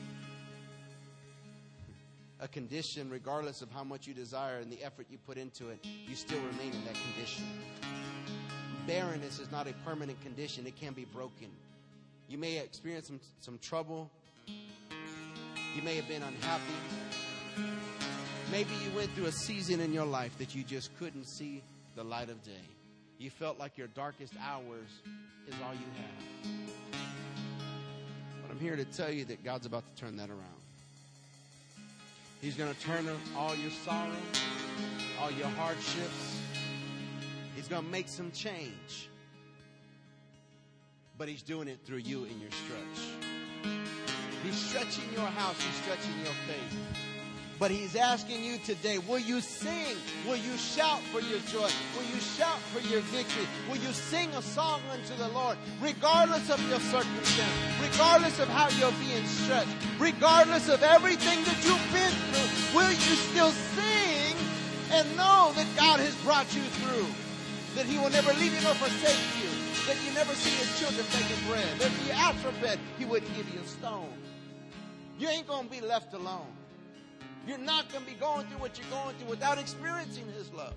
A condition, regardless of how much you desire and the effort you put into it, you still remain in that condition. Barrenness is not a permanent condition. It can be broken. You may experience some, some trouble. You may have been unhappy. Maybe you went through a season in your life that you just couldn't see the light of day. You felt like your darkest hours is all you have. But I'm here to tell you that God's about to turn that around. He's going to turn all your sorrow, all your hardships. He's going to make some change. But He's doing it through you in your stretch. He's stretching your house. He's stretching your faith. But He's asking you today, will you sing? Will you shout for your joy? Will you shout for your victory? Will you sing a song unto the Lord, regardless of your circumstance, regardless of how you're being stretched, regardless of everything that you've been through? Will you still sing and know that God has brought you through? That He will never leave you nor forsake you? That you never see His children begging bread? That if you ask for bread, He wouldn't give you a stone. You ain't going to be left alone. You're not going to be going through what you're going through without experiencing His love.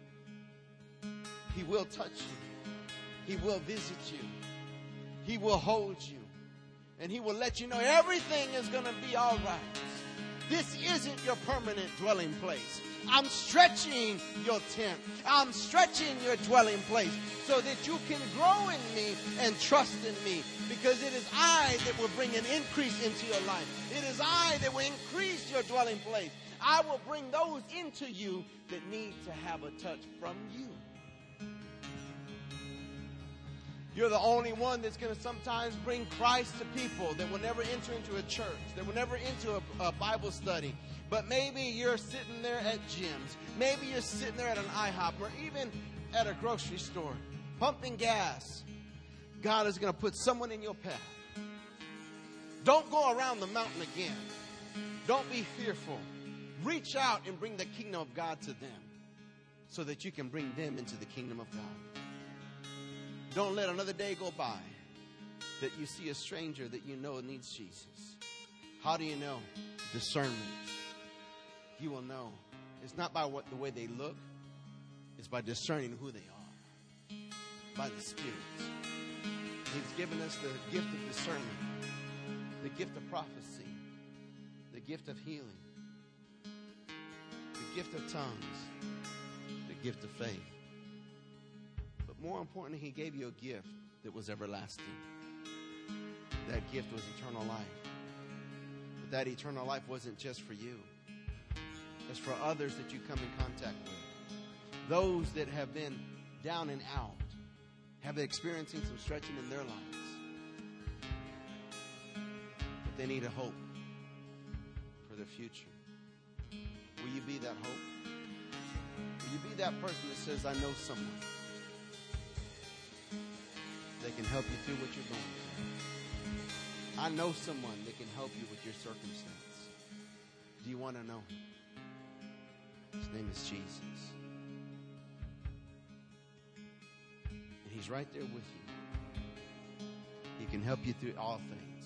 He will touch you. He will visit you. He will hold you. And He will let you know everything is going to be all right. This isn't your permanent dwelling place. I'm stretching your tent. I'm stretching your dwelling place so that you can grow in me and trust in me. Because it is I that will bring an increase into your life. It is I that will increase your dwelling place. I will bring those into you that need to have a touch from you. You're the only one that's going to sometimes bring Christ to people that will never enter into a church, that will never enter a, a Bible study. But maybe you're sitting there at gyms. Maybe you're sitting there at an IHOP or even at a grocery store, pumping gas. God is going to put someone in your path. Don't go around the mountain again. Don't be fearful. Reach out and bring the kingdom of God to them so that you can bring them into the kingdom of God. Don't let another day go by that you see a stranger that you know needs Jesus. How do you know? Discernment. You will know. It's not by what the way they look. It's by discerning who they are. By the Spirit. He's given us the gift of discernment, the gift of prophecy, the gift of healing, the gift of tongues, the gift of faith. But more importantly, He gave you a gift that was everlasting. That gift was eternal life. But that eternal life wasn't just for you. It's for others that you come in contact with. Those that have been down and out, have been experiencing some stretching in their lives. But they need a hope for their future. Will you be that hope? Will you be that person that says, I know someone that can help you through what you're going through? I know someone that can help you with your circumstance. Do you want to know him? His name is Jesus. And He's right there with you. He can help you through all things.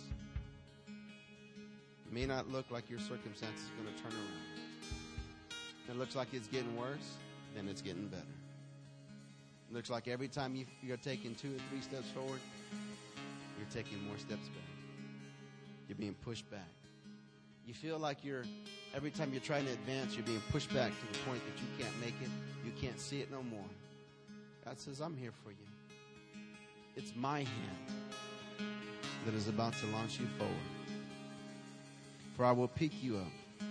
It may not look like your circumstance is going to turn around. It looks like it's getting worse, then it's getting better. It looks like every time you, you're taking two or three steps forward, you're taking more steps back. You're being pushed back. You feel like you're, every time you're trying to advance, you're being pushed back to the point that you can't make it. You can't see it no more. God says, I'm here for you. It's my hand that is about to launch you forward. For I will pick you up.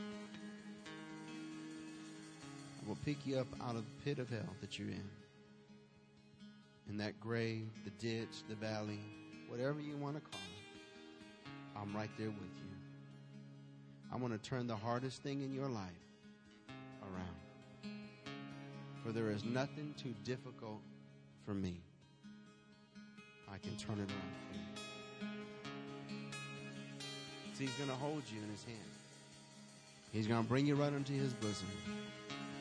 I will pick you up out of the pit of hell that you're in. In that grave, the ditch, the valley, whatever you want to call it, I'm right there with you. I want to turn the hardest thing in your life around. For there is nothing too difficult for me. I can turn it around for you. See, He's going to hold you in His hand. He's going to bring you right into His bosom.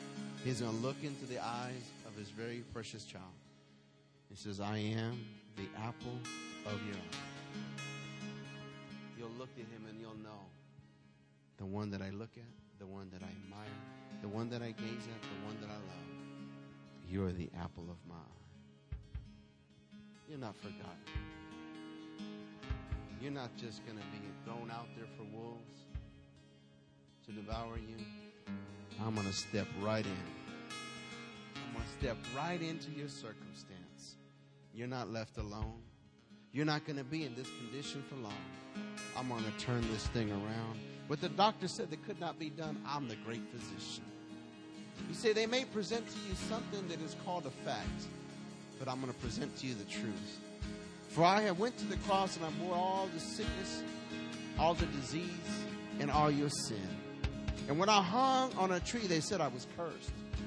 He's going to look into the eyes of his very precious child. He says, I am the apple of your eye. You'll look at him and you'll know the one that I look at, the one that I admire, the one that I gaze at, the one that I love. You're the apple of my eye. You're not forgotten. You're not just going to be thrown out there for wolves to devour you. I'm going to step right in. I'm going to step right into your circumstance. You're not left alone. You're not going to be in this condition for long. I'm going to turn this thing around. What the doctor said that could not be done, I'm the great physician. You say they may present to you something that is called a fact, but I'm going to present to you the truth. For I have went to the cross and I bore all the sickness, all the disease, and all your sin. And when I hung on a tree, they said I was cursed.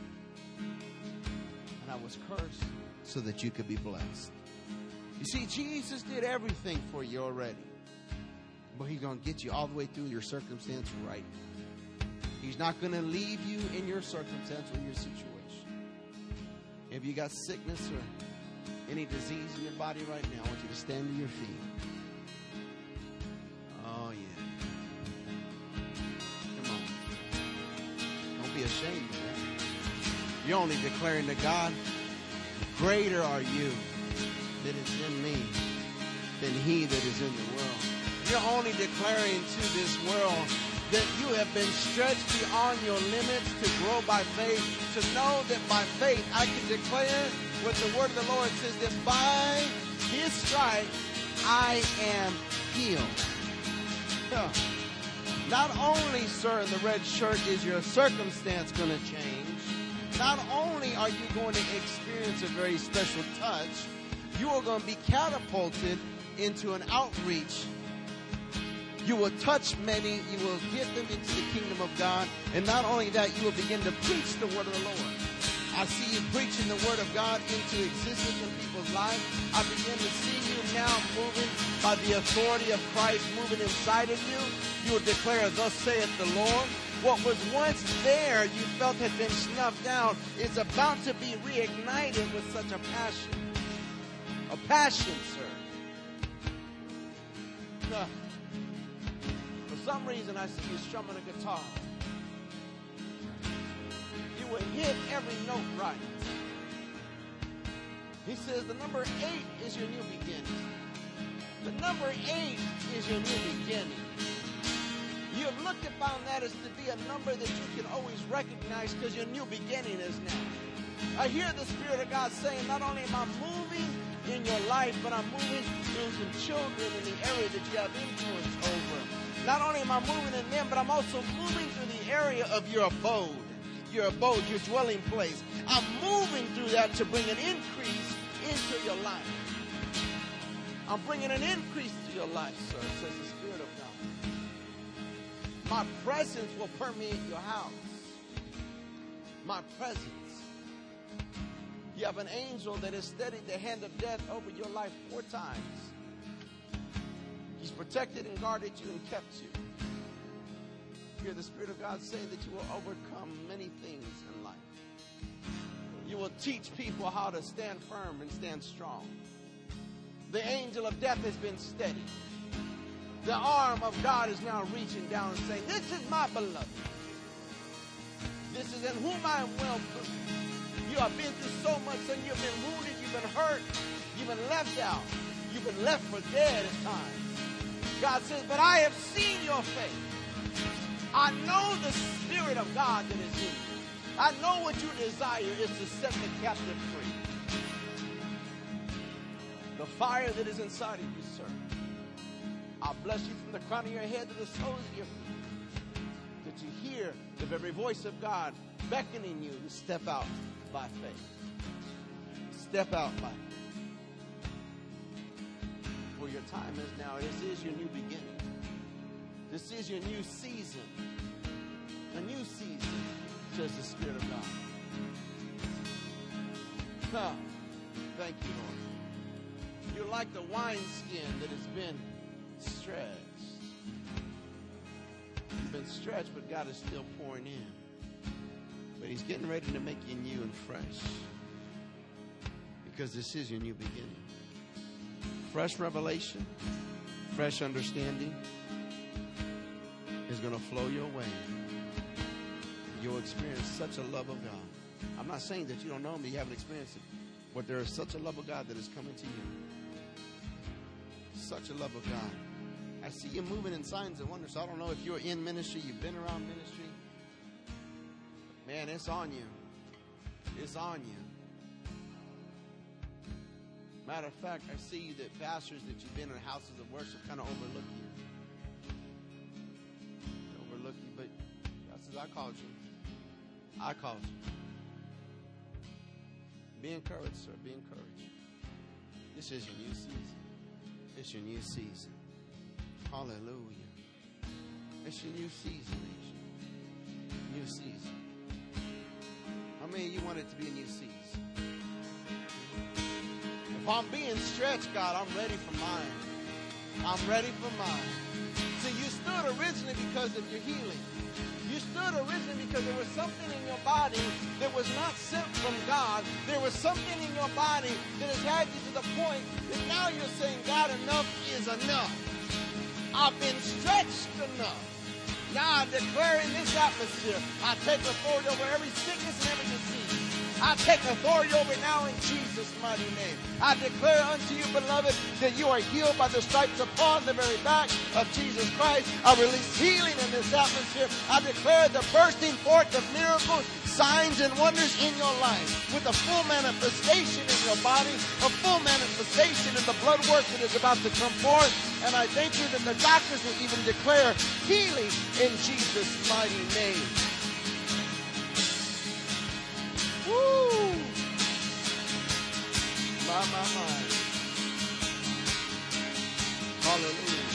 And I was cursed so that you could be blessed. You see, Jesus did everything for you already. But he's going to get you all the way through your circumstance right now. He's not going to leave you in your circumstance or your situation. If you got sickness or any disease in your body right now, I want you to stand to your feet. Oh, yeah. Come on. Don't be ashamed of that. You're only declaring to God, greater are you that is in me than he that is in the world. You're only declaring to this world that you have been stretched beyond your limits to grow by faith, to know that by faith I can declare what the word of the Lord says, that by his stripes I am healed. Huh. Not only, sir, in the red shirt, is your circumstance going to change, not only are you going to experience a very special touch, you are going to be catapulted into an outreach. You will touch many. You will get them into the kingdom of God. And not only that, you will begin to preach the word of the Lord. I see you preaching the word of God into existence in people's lives. I begin to see you now moving by the authority of Christ, moving inside of you. You will declare, thus saith the Lord. What was once there, you felt had been snuffed down, is about to be reignited with such a passion. A passion, sir. Uh, For some reason, I see you strumming a guitar. You will hit every note right. He says the number eight is your new beginning. The number eight is your new beginning. You have looked upon that as to be a number that you can always recognize because your new beginning is now. I hear the Spirit of God saying, not only am I moving in your life, but I'm moving through some children in the area that you have influence over. Not only am I moving in them, but I'm also moving through the area of your abode, your abode, your dwelling place. I'm moving through that to bring an increase into your life. I'm bringing an increase to your life, sir, says the Spirit of God. My presence will permeate your house. My presence. You have an angel that has steadied the hand of death over your life four times. He's protected and guarded you and kept you. Hear the Spirit of God say that you will overcome many things in life. You will teach people how to stand firm and stand strong. The angel of death has been steady. The arm of God is now reaching down and saying, this is my beloved. This is in whom I am well pleased. You have been through so much, and you've been wounded, you've been hurt, you've been left out, you've been left for dead at times. God says, but I have seen your faith. I know the Spirit of God that is in you. I know what you desire is to set the captive free. The fire that is inside of you, sir. I'll bless you from the crown of your head to the soles of your feet. That you hear the very voice of God beckoning you to step out by faith. Step out by faith. For your time is now. This is your new beginning. This is your new season. A new season, says the Spirit of God. Huh. Thank you, Lord. You're like the wineskin that has been stretched. You've been stretched, but God is still pouring in. But he's getting ready to make you new and fresh. Because this is your new beginning. Fresh revelation, fresh understanding is going to flow your way. You'll experience such a love of God. I'm not saying that you don't know him, you haven't experienced it. But there is such a love of God that is coming to you. Such a love of God. I see you moving in signs and wonders. So I don't know if you're in ministry, you've been around ministry. Man, it's on you. It's on you. Matter of fact, I see that pastors that you've been in houses of worship kind of overlook you. They overlook you, but God says, I called you. I called you. Be encouraged, sir. Be encouraged. This is your new season. It's your new season. Hallelujah. It's your new season, nation. New season. How many of you want it to be a new season? If I'm being stretched, God, I'm ready for mine. I'm ready for mine. See, you stood originally because of your healing. You stood originally because there was something in your body that was not sent from God. There was something in your body that has had you to the point that now you're saying, God, enough is enough. I've been stretched enough. Now I declare in this atmosphere, I take authority over every sickness and every disease. I take authority over it now in Jesus' mighty name. I declare unto you, beloved, that you are healed by the stripes upon the very back of Jesus Christ. I release healing in this atmosphere. I declare the bursting forth of miracles, signs, and wonders in your life with a full manifestation in your body, a full manifestation in the blood work that is about to come forth. And I thank you that the doctors will even declare healing in Jesus' mighty name. Woo! My, my, my. Hallelujah.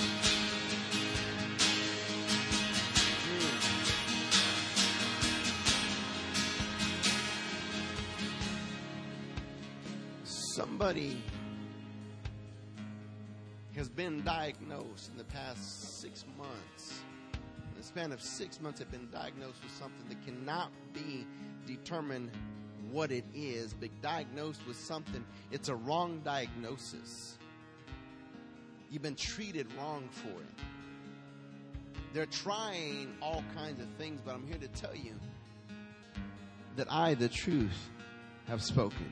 Mm. Somebody has been diagnosed in the past six months. In the span of six months, have been diagnosed with something that cannot be determined what it is, but diagnosed with something. It's a wrong diagnosis. You've been treated wrong for it. They're trying all kinds of things, but I'm here to tell you that I, the truth, have spoken.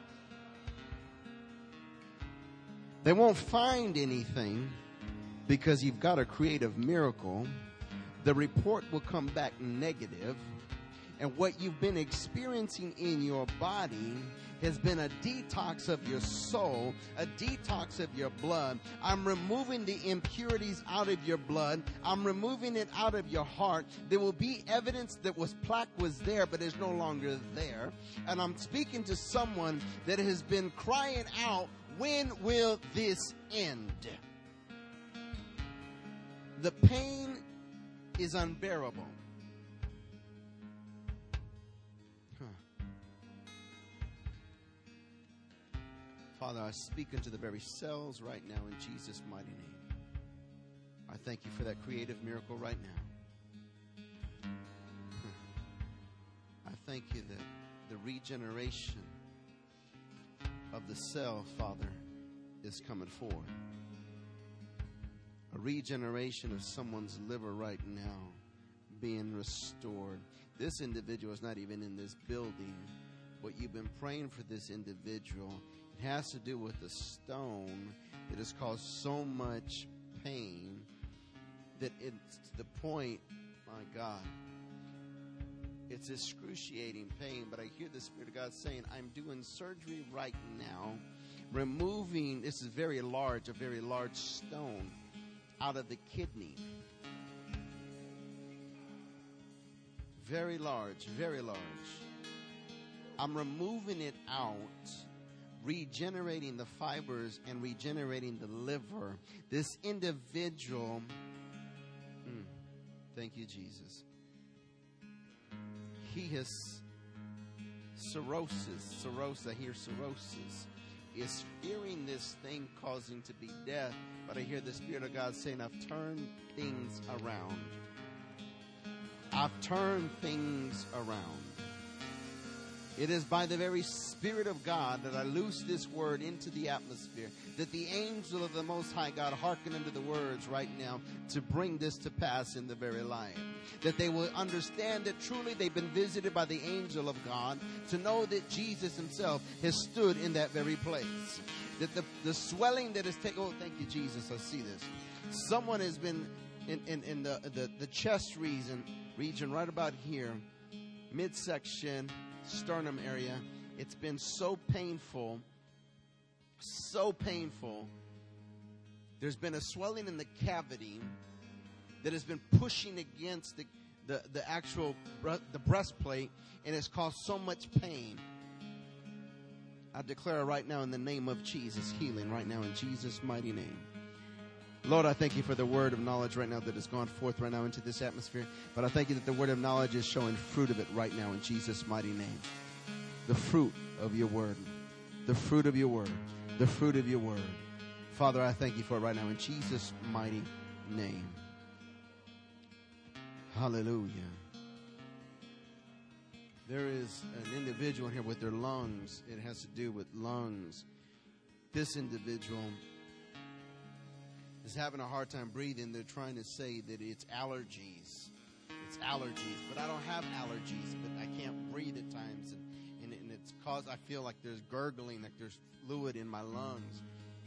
They won't find anything because you've got a creative miracle. The report will come back negative. And what you've been experiencing in your body has been a detox of your soul, a detox of your blood. I'm removing the impurities out of your blood. I'm removing it out of your heart. There will be evidence that was plaque was there, but is no longer there. And I'm speaking to someone that has been crying out, when will this end? The pain is unbearable. Father, I speak into the very cells right now in Jesus' mighty name. I thank you for that creative miracle right now. I thank you that the regeneration of the cell, Father, is coming forward. A regeneration of someone's liver right now being restored. This individual is not even in this building, but you've been praying for this individual. It has to do with a stone that has caused so much pain that it's to the point, my God, it's excruciating pain. But I hear the Spirit of God saying, I'm doing surgery right now, removing, this is very large, a very large stone out of the kidney. Very large, very large. I'm removing it out, regenerating the fibers and regenerating the liver. This individual, mm, thank you, Jesus. He has cirrhosis, cirrhosis, I hear cirrhosis, is fearing this thing causing to be death. But I hear the Spirit of God saying, I've turned things around. I've turned things around. It is by the very Spirit of God that I loose this word into the atmosphere, that the angel of the Most High God hearken unto the words right now to bring this to pass in the very life. That they will understand that truly they've been visited by the angel of God, to know that Jesus himself has stood in that very place. That the, the swelling that is taken, oh, thank you, Jesus, I see this. Someone has been in, in, in the, the, the chest region, region right about here, midsection, sternum area. It's been so painful, so painful. There's been a swelling in the cavity that has been pushing against the, the, the actual bre- the breastplate, and it's caused so much pain. I declare right now in the name of Jesus, healing right now in Jesus' mighty name. Lord, I thank you for the word of knowledge right now that has gone forth right now into this atmosphere. But I thank you that the word of knowledge is showing fruit of it right now in Jesus' mighty name. The fruit of your word. The fruit of your word. The fruit of your word. Father, I thank you for it right now in Jesus' mighty name. Hallelujah. There is an individual here with their lungs. It has to do with lungs. This individual is having a hard time breathing. They're trying to say that it's allergies. It's allergies. But I don't have allergies, but I can't breathe at times. And, and, and it's caused, I feel like there's gurgling, like there's fluid in my lungs.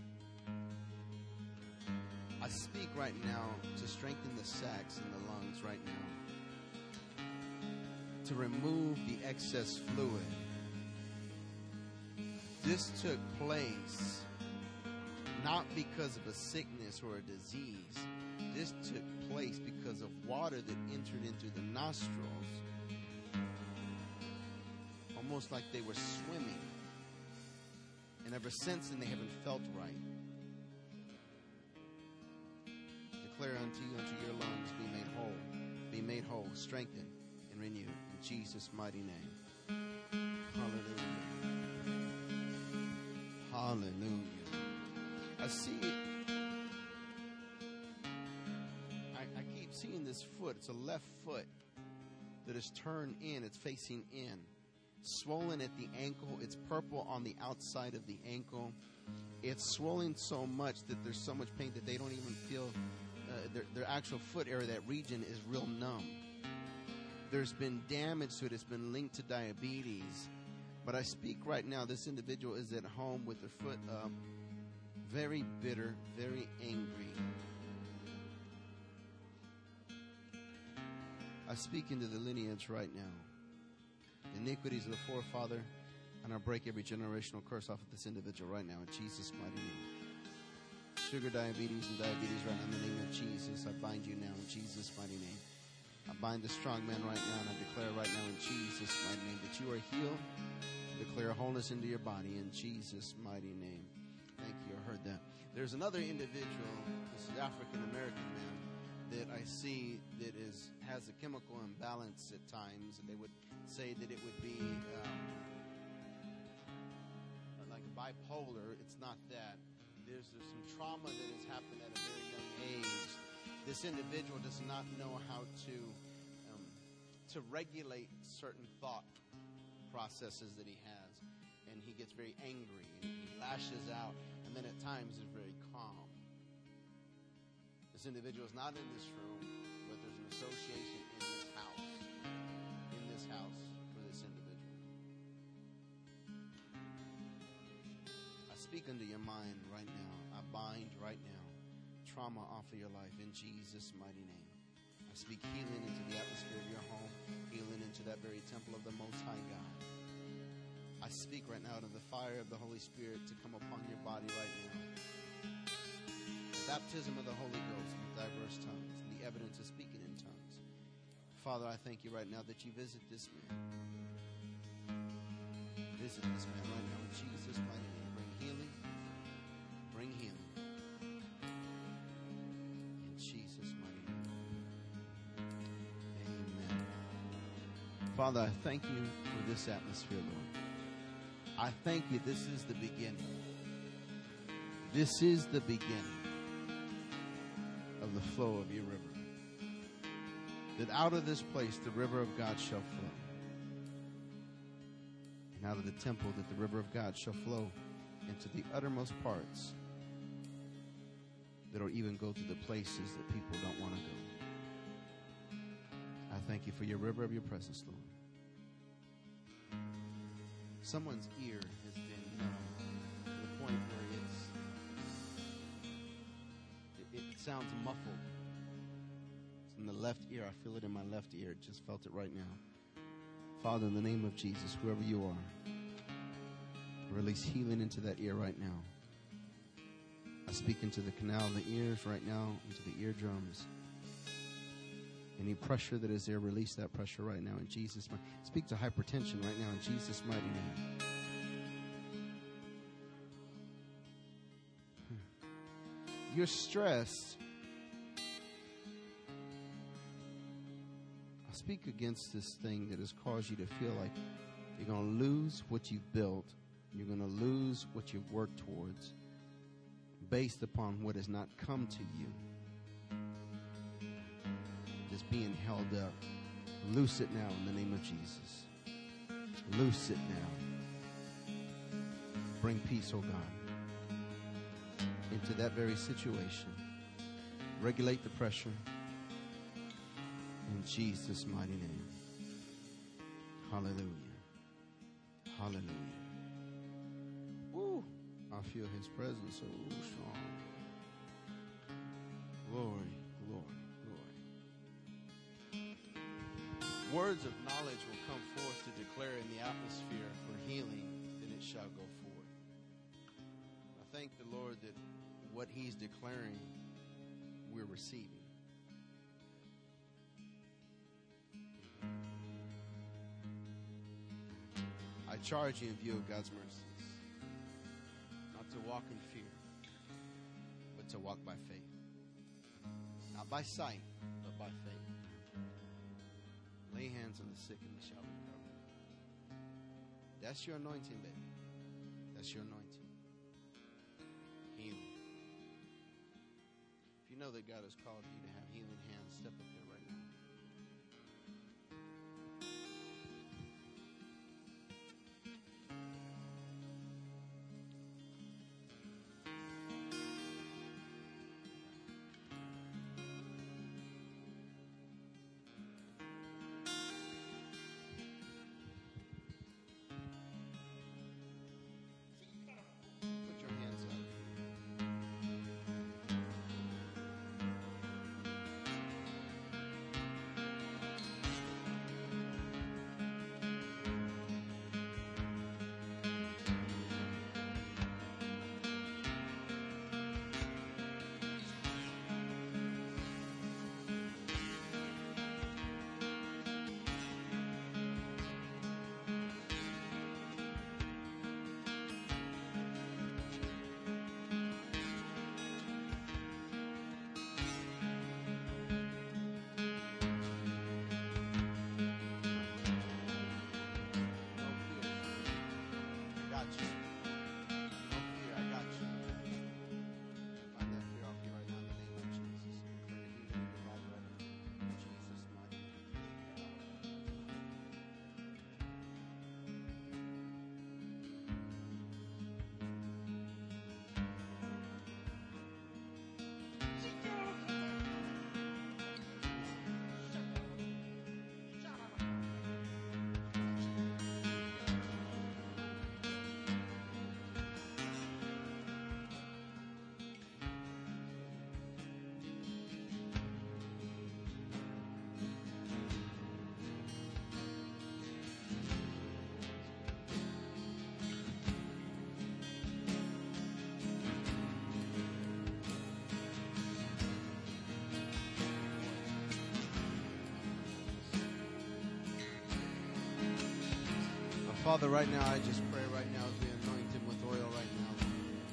I speak right now to strengthen the sacs in the lungs right now, to remove the excess fluid. This took place not because of a sickness or a disease. This took place because of water that entered into the nostrils, almost like they were swimming. And ever since then, they haven't felt right. Declare unto you, unto your lungs, be made whole, be made whole, strengthened, and renewed. In Jesus' mighty name. Hallelujah. Hallelujah. I see it. I, I keep seeing this foot. It's a left foot that is turned in. It's facing in. Swollen at the ankle. It's purple on the outside of the ankle. It's swollen so much that there's so much pain that they don't even feel uh, their, their actual foot area, that region is real numb. There's been damage to it. It's been linked to diabetes. But I speak right now, this individual is at home with their foot up, very bitter, very angry. I speak into the lineage right now. The iniquities of the forefather, and I break every generational curse off of this individual right now in Jesus' mighty name. Sugar diabetes and diabetes right now in the name of Jesus. I bind you now in Jesus' mighty name. I bind the strong man right now, and I declare right now in Jesus' mighty name that you are healed. Declare wholeness into your body in Jesus' mighty name. Thank you. I heard that. There's another individual, this is African-American man, that I see that is has a chemical imbalance at times, and they would say that it would be um, like bipolar. It's not that. There's, there's some trauma that has happened at a very young age. This individual does not know how to um, to regulate certain thought processes that he has, and he gets very angry and he lashes out, and then at times is very calm. This individual is not in this room, but there's an association in this house, in this house for this individual. I speak into your mind right now. I bind right now trauma off of your life in Jesus' mighty name. I speak healing into the atmosphere of your home, healing into that very temple of the Most High God. I speak right now to the fire of the Holy Spirit to come upon your body right now. The baptism of the Holy Ghost in diverse tongues, and the evidence of speaking in tongues. Father, I thank you right now that you visit this man. Visit this man right now in Jesus' mighty name. Bring healing. Bring healing. In Jesus' mighty name. Amen. Father, I thank you for this atmosphere, Lord. I thank you. This is the beginning. This is the beginning of the flow of your river. That out of this place the river of God shall flow. out of the temple that the river of God shall flow into the uttermost parts, that'll even go to the places that people don't want to go. I thank you for your river of your presence, Lord. Someone's ear has been, you know, to the point where it's, it, it sounds muffled. It's in the left ear. I feel it in my left ear. Just felt it right now. Father, in the name of Jesus, whoever you are, release healing into that ear right now. I speak into the canal of the ears right now, into the eardrums. Any pressure that is there, release that pressure right now in Jesus' mighty name. Speak to hypertension right now in Jesus' mighty name. You're stressed. I speak against this thing that has caused you to feel like you're going to lose what you've built. You're going to lose what you've worked towards based upon what has not come to you. Just being held up. Loose it now in the name of Jesus. Loose it now. Bring peace, oh God, into that very situation. Regulate the pressure in Jesus' mighty name. Hallelujah. Hallelujah. Woo! I feel his presence so strong. Glory, glory, glory. Words of knowledge will come forth to declare in the atmosphere for healing, that it shall go forth. I thank the Lord that what he's declaring, we're receiving. I charge you in view of God's mercies, not to walk in fear, but to walk by faith. Not by sight, but by faith. Lay hands on the sick and they shall recover. That's your anointing, baby. That's your anointing. Healing. If you know that God has called you to have healing hands, step up there right now. Father, right now, I just pray right now as we anoint him with oil right now.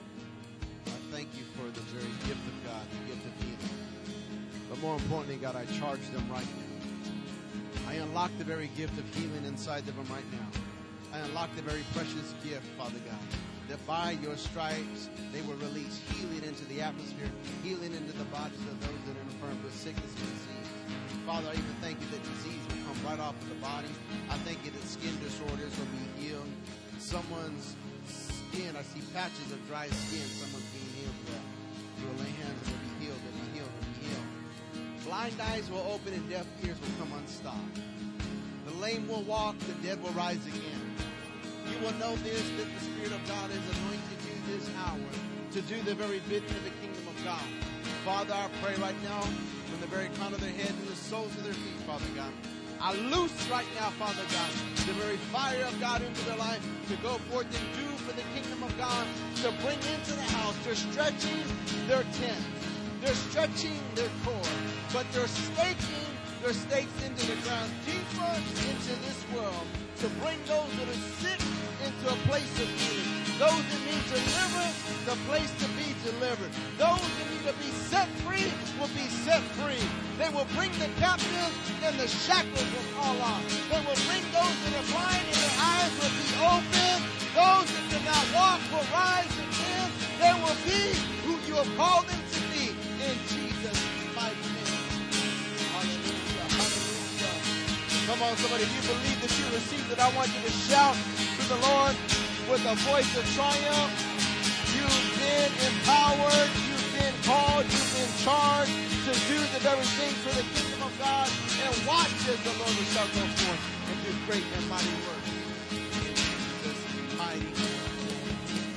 I thank you for the very gift of God, the gift of healing. But more importantly, God, I charge them right now. I unlock the very gift of healing inside of them right now. I unlock the very precious gift, Father God, that by your stripes, they will release healing into the atmosphere, healing into the bodies of those that are infirm with sickness and disease. Father, I even thank you that disease will come right off of the body. I thank you that skin disorders will be healed. someone's skin. I see patches of dry skin. Someone's being healed for that. You will lay hands and they'll be healed. They'll be healed. They'll be healed. Blind eyes will open and deaf ears will come unstopped. The lame will walk. The dead will rise again. You will know this, that the Spirit of God is anointed you this hour to do the very bidding of the kingdom of God. Father, I pray right now from the very crown of their head to the soles of their feet, Father God. I loose right now, Father God, the very fire of God into their life to go forth and do for the kingdom of God, to bring into the house. They're stretching their tent. They're stretching their cord. But they're staking their stakes into the ground, deeper into this world, to bring those that are sick into a place of healing. Those that need deliverance, the place to be delivered. Those that need to be set free will be set free. They will bring the captives and the shackles will fall off. They will bring those that are blind and their eyes will be open. Those that cannot walk will rise again. They will be who you have called them to be in Jesus' mighty name. Hallelujah. Hallelujah. Come on, somebody, if you believe that you received it, I want you to shout to the Lord with a voice of triumph. You've been empowered, you've been called, you've been charged to do the very things for the kingdom of God. And watch as the Lord shall go forth and do great and mighty works. In Jesus' mighty name.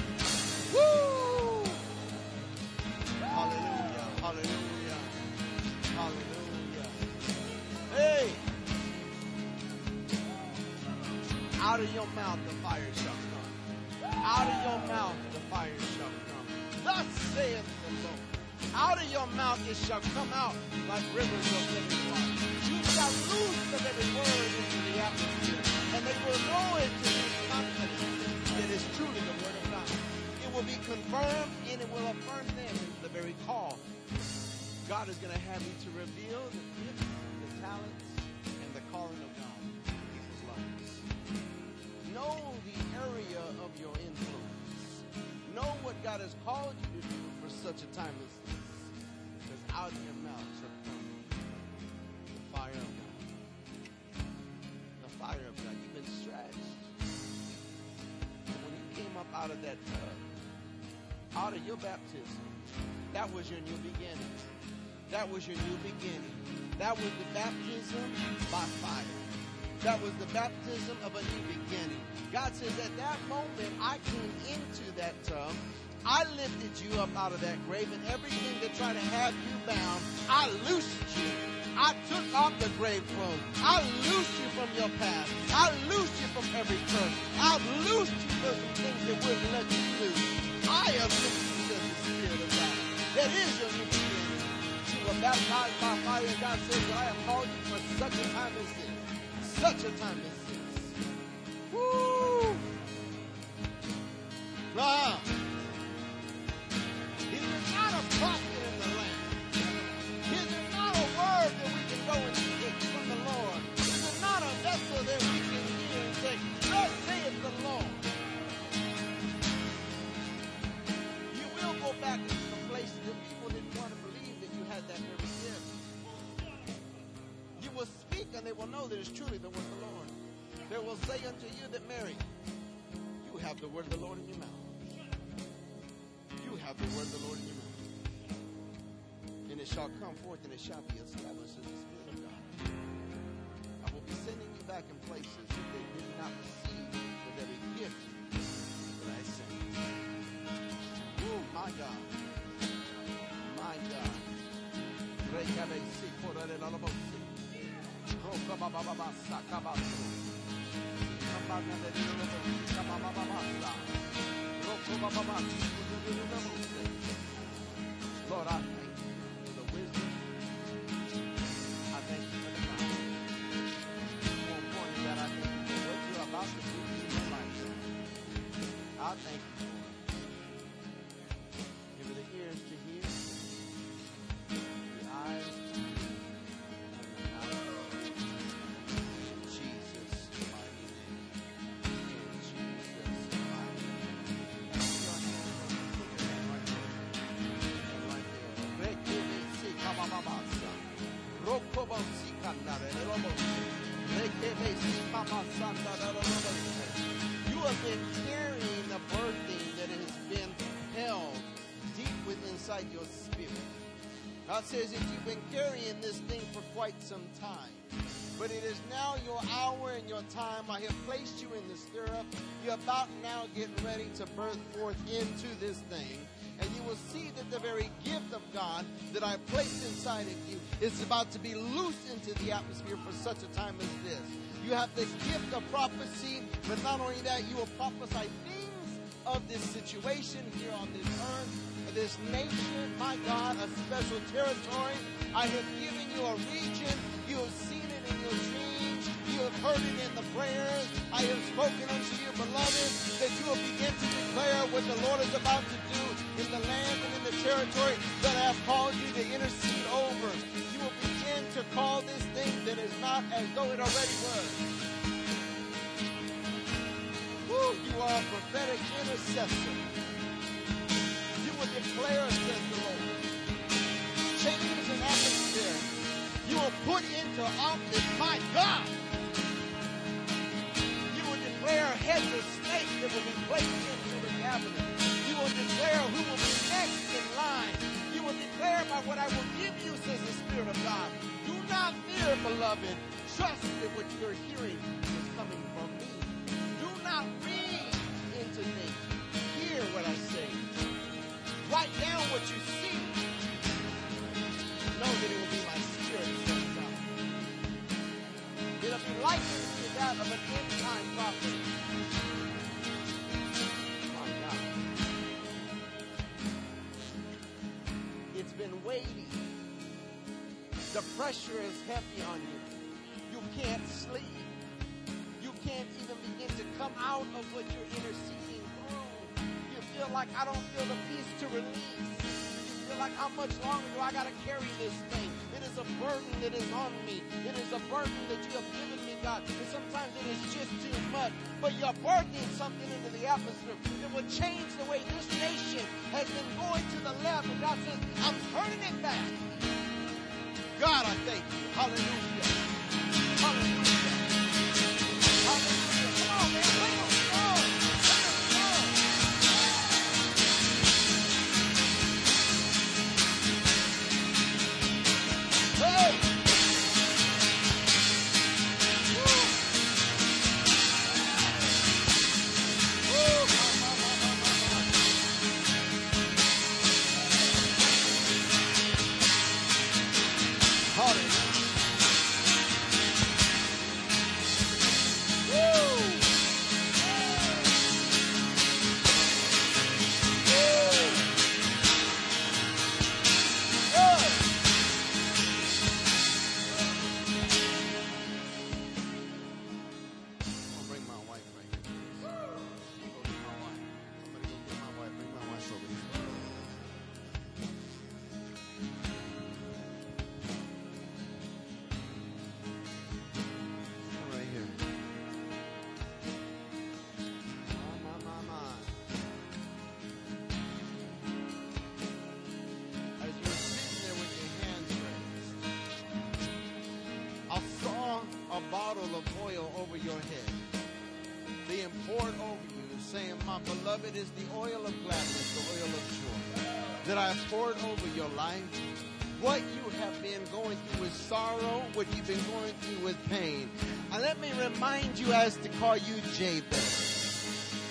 Woo! Hallelujah, hallelujah, hallelujah. Hey! Out of your mouth the fire shall come. Out of your mouth the fire shall come. Thus saith the Lord. Out of your mouth it shall come out like rivers of living water. You shall loose the very word into the atmosphere, and they will know it to be confident that it's truly the word of God. It will be confirmed, and it will affirm them into the very call. God is going to have you to reveal the gifts, the talents, and the calling of God in people's lives. Know the area of your influence. Know what God has called you to do for such a time as this. Because out of your mouth shall come the fire of God. The fire of God. You've been stretched. And when you came up out of that tub, out of your baptism, that was your new beginning. That was your new beginning. That was the baptism by fire. That was the baptism of a new beginning. God says, at that moment, I came into that tub. I lifted you up out of that grave, and everything that tried to have you bound, I loosed you. I took off the grave clothes. I loosed you from your past. I loosed you from every curse. I've loosed you from some things that wouldn't let you loose. I have loosed you, says the Spirit of God. That is your new beginning. You were baptized by fire, and God says that I have called you for such a time as this. Such a time as this. Woo! Ah. Is there not a prophet in the land? Is there not a word that we can go and speak from the Lord? Is there not a vessel that we can hear and say, thus saith the Lord? You will go back into the places that people didn't want to believe that you had that very gift. You will speak and they will know that it's truly the word of the Lord. They will say unto you that Mary, you have the word of the Lord in your mouth. You have the word of the Lord in your mouth. And it shall come forth and it shall be established as the Spirit of God. I will be sending you back in places that they did not receive with every gift that I sent. Oh, my God. My God. Lord, I thank you for the wisdom. I thank you for the knowledge. More important than that, I thank you for what you're about to do in your life. I thank you for it. Give me the ears to hear, the eyes to see, and the mouth to speak. In Jesus' mighty name. In Jesus' mighty name. Put your hand on it. Put your hand right there. Right there. Rekebesi kamamamasa. Rokobosi kandare robosi. Rekebesi mamasanda robosi. You have been God says that you've been carrying this thing for quite some time. But it is now your hour and your time. I have placed you in the stirrup. You're about now getting ready to birth forth into this thing. And you will see that the very gift of God that I placed inside of you is about to be loosed into the atmosphere for such a time as this. You have this gift of prophecy, but not only that, you will prophesy things of this situation here on this earth, this nation, my God, a special territory. I have given you a region. You have seen it in your dreams. You have heard it in the prayers. I have spoken unto you, beloved, that you will begin to declare what the Lord is about to do in the land and in the territory that I have called you to intercede over. You will begin to call this thing that is not as though it already was. Woo, you are a prophetic intercessor. Declare, says the Lord, changes an atmosphere. You will put into office, my God. You will declare heads of snakes that will be placed into the cabinet. You will declare who will be next in line. You will declare by what I will give you, says the Spirit of God. Do not fear, beloved. Trust that what you're hearing is coming from me. Do not read into things. Hear what I say. Write down what you see. Know that it will be my spirit, says God. It'll be likened to that of an end-time prophet. My God. It's been weighty. The pressure is heavy on you. You can't sleep. You can't even begin to come out of what you're interceding through. You feel like I don't feel the peace to release. You feel like how much longer do I got to carry this thing? It is a burden that is on me. It is a burden that you have given me, God. And sometimes it is just too much. But you're birthing something into the atmosphere. It will change the way this nation has been going to the left. And God says, I'm turning it back. God, I thank you. Hallelujah. Hallelujah. Hallelujah. Come on, man. Play those songs. Play those songs. Hey. Woo. Woo. Ma, ma, ma, ma, ma, ma. Hallelujah. Beloved is the oil of gladness, the oil of joy that I have poured over your life. What you have been going through with sorrow, what you've been going through with pain. And let me remind you as to call you Jabez.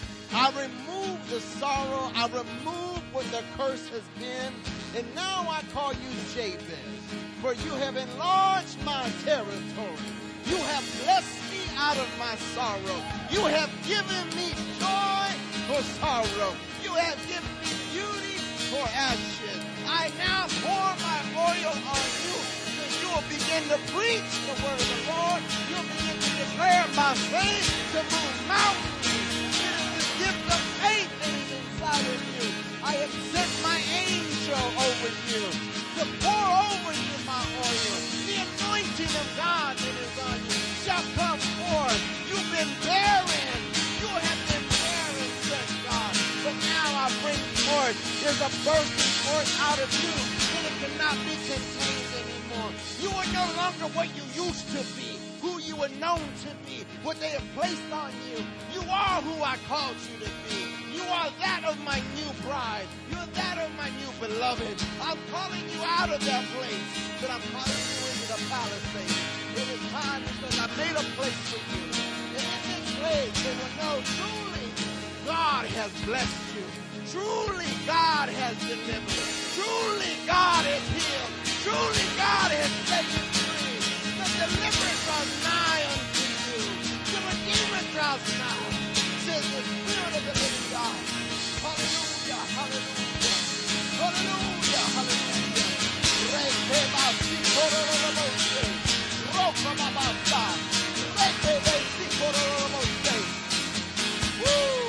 I remove the sorrow, I remove what the curse has been, and now I call you Jabez. For you have enlarged my territory. You have blessed me out of my sorrow. You have given me joy for sorrow. You have given me beauty for ashes. I now pour my oil on you, so you will begin to preach the word of the Lord. You'll begin to declare my faith to move mountains. It is the gift of faith that is inside of you. I have sent my angel over you to pour over you my oil. The anointing of God that is on you shall come forth. You've been barren. You have been barren, says God. But now I bring forth. There's a bursting forth out of you, and it cannot be contained anymore. You are no longer what you used to be, who you were known to be, what they have placed on you. You are who I called you to be. You are that of my new bride. You're that of my new beloved. I'm calling you out of that place, but I'm calling you into the palisade. It is time because I made a place for you. And in this place, they will know truly God has blessed you. Truly God has delivered. Truly God has healed. Truly God has set you free. The deliverance draws nigh unto you. The Redeemer draws nigh, says the Spirit of the living God. Hallelujah, hallelujah, hallelujah, hallelujah. Rekebasi kororobose, rokamabasa, rekebasi kororobose. Woo!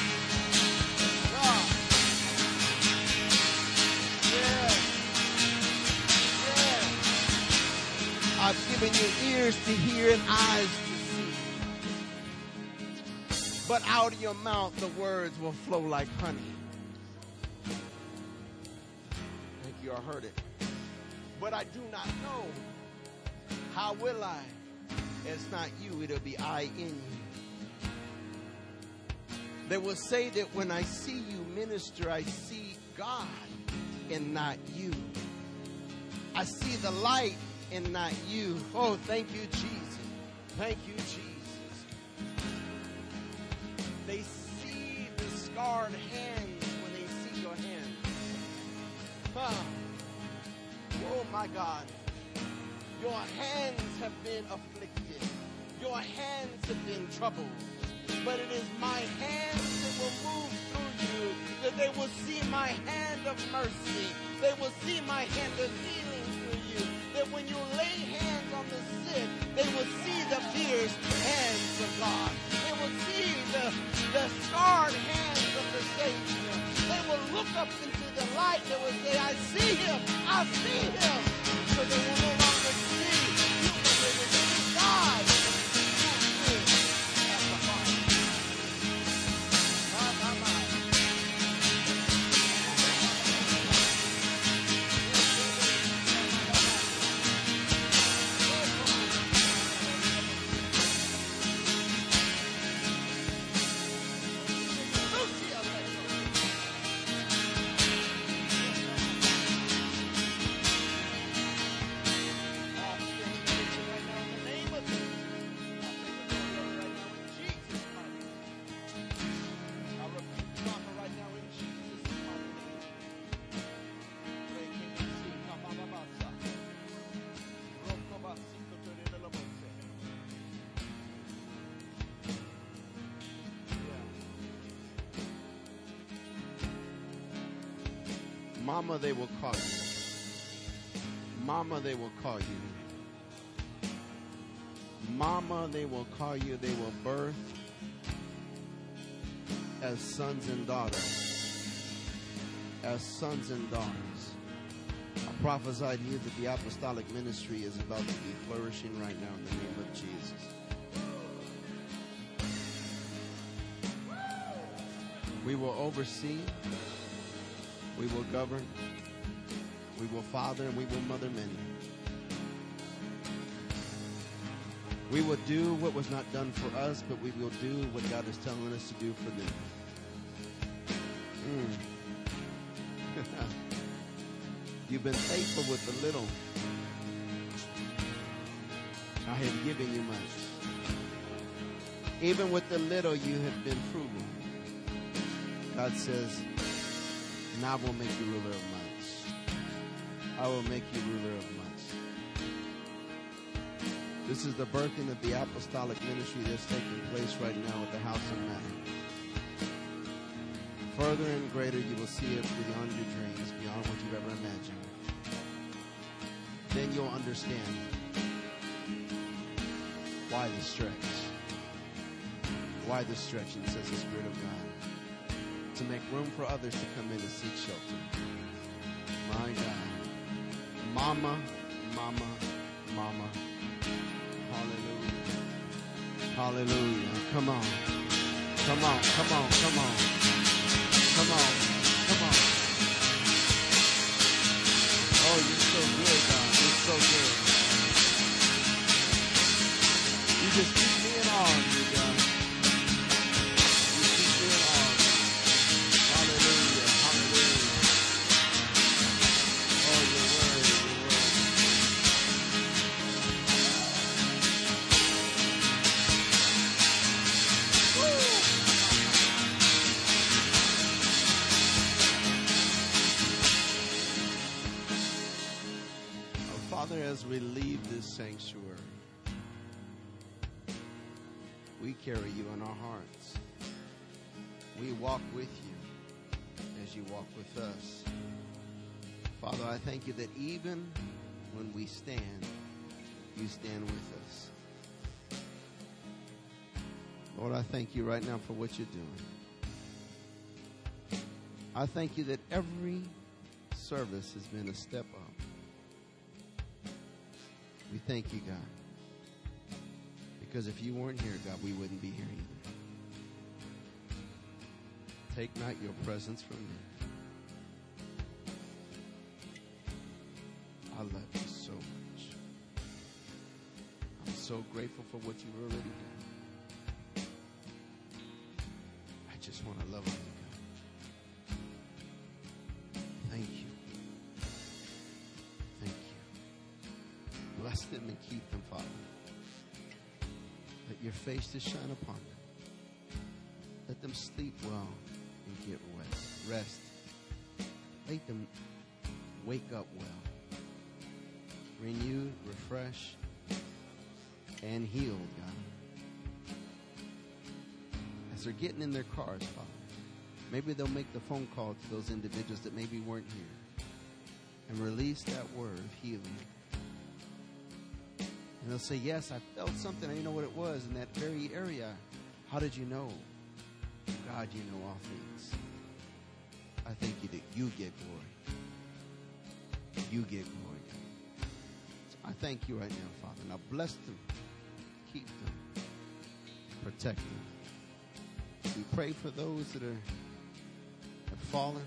God. Yeah. Yeah. I've given you ears to hear and eyes to see. But out of your mouth the words will flow like honey. Thank you, I heard it. But I do not know. How will I? It's not you, it'll be I in you. They will say that when I see you minister, I see God and not you. I see the light and not you. Oh, thank you, Jesus. Thank you, Jesus. They see the scarred hands when they see your hands. Huh. Oh, my God. Your hands have been afflicted. Your hands have been troubled. But it is my hands that will move through you, that they will see my hand of mercy. They will see my hand of healing through you. That when you lay hands on the sick, they will see the pierced hands of God. They will see the, the scarred hands of the Savior. They will look up into the light. They will say, I see him. I see him. So they will no longer see you, but they will see God. Mama, they will call you. Mama, they will call you. Mama, they will call you. They will birth as sons and daughters. As sons and daughters. I prophesied to you that the apostolic ministry is about to be flourishing right now in the name of Jesus. We will oversee. We will govern, we will father, and we will mother many. We will do what was not done for us, but we will do what God is telling us to do for them. Mm. You've been faithful with the little. I have given you much. Even with the little, you have been frugal. God says, and I will make you ruler of much. I will make you ruler of much. This is the birthing of the apostolic ministry that's taking place right now at the House of Man. Further and greater, you will see it beyond your dreams, beyond what you've ever imagined. Then you'll understand why the stretch. Why the stretching, says the Spirit of God. To make room for others to come in and seek shelter. My God. Mama, mama, mama. Hallelujah. Hallelujah. Come on. Come on, come on, come on. Come on, come on. Oh, you're so good, God. You're so good. You just keep me in awe of you, God. You keep me in awe. Hallelujah, hallelujah. Father, as we leave this sanctuary, we carry you in our hearts. We walk with you as you walk with us. Father, I thank you that even when we stand, you stand with us. Lord, I thank you right now for what you're doing. I thank you that every service has been a step up. We thank you, God. Because if you weren't here, God, we wouldn't be here either. Take not your presence from me. I love you so much. I'm so grateful for what you've already done. I just want to love you, God. Thank you. Thank you. Bless them and keep them, Father. Let your face to shine upon them. Let them sleep well and get rest. Rest. Let them wake up well. Renewed, refreshed, and healed, God. As they're getting in their cars, Father, maybe they'll make the phone call to those individuals that maybe weren't here and release that word of healing. And they'll say, yes, I felt something. I didn't know what it was in that very area. How did you know? God, you know all things. I thank you that you get glory. You get glory. I thank you right now, Father. Now bless them, keep them, protect them. We pray for those that are have fallen,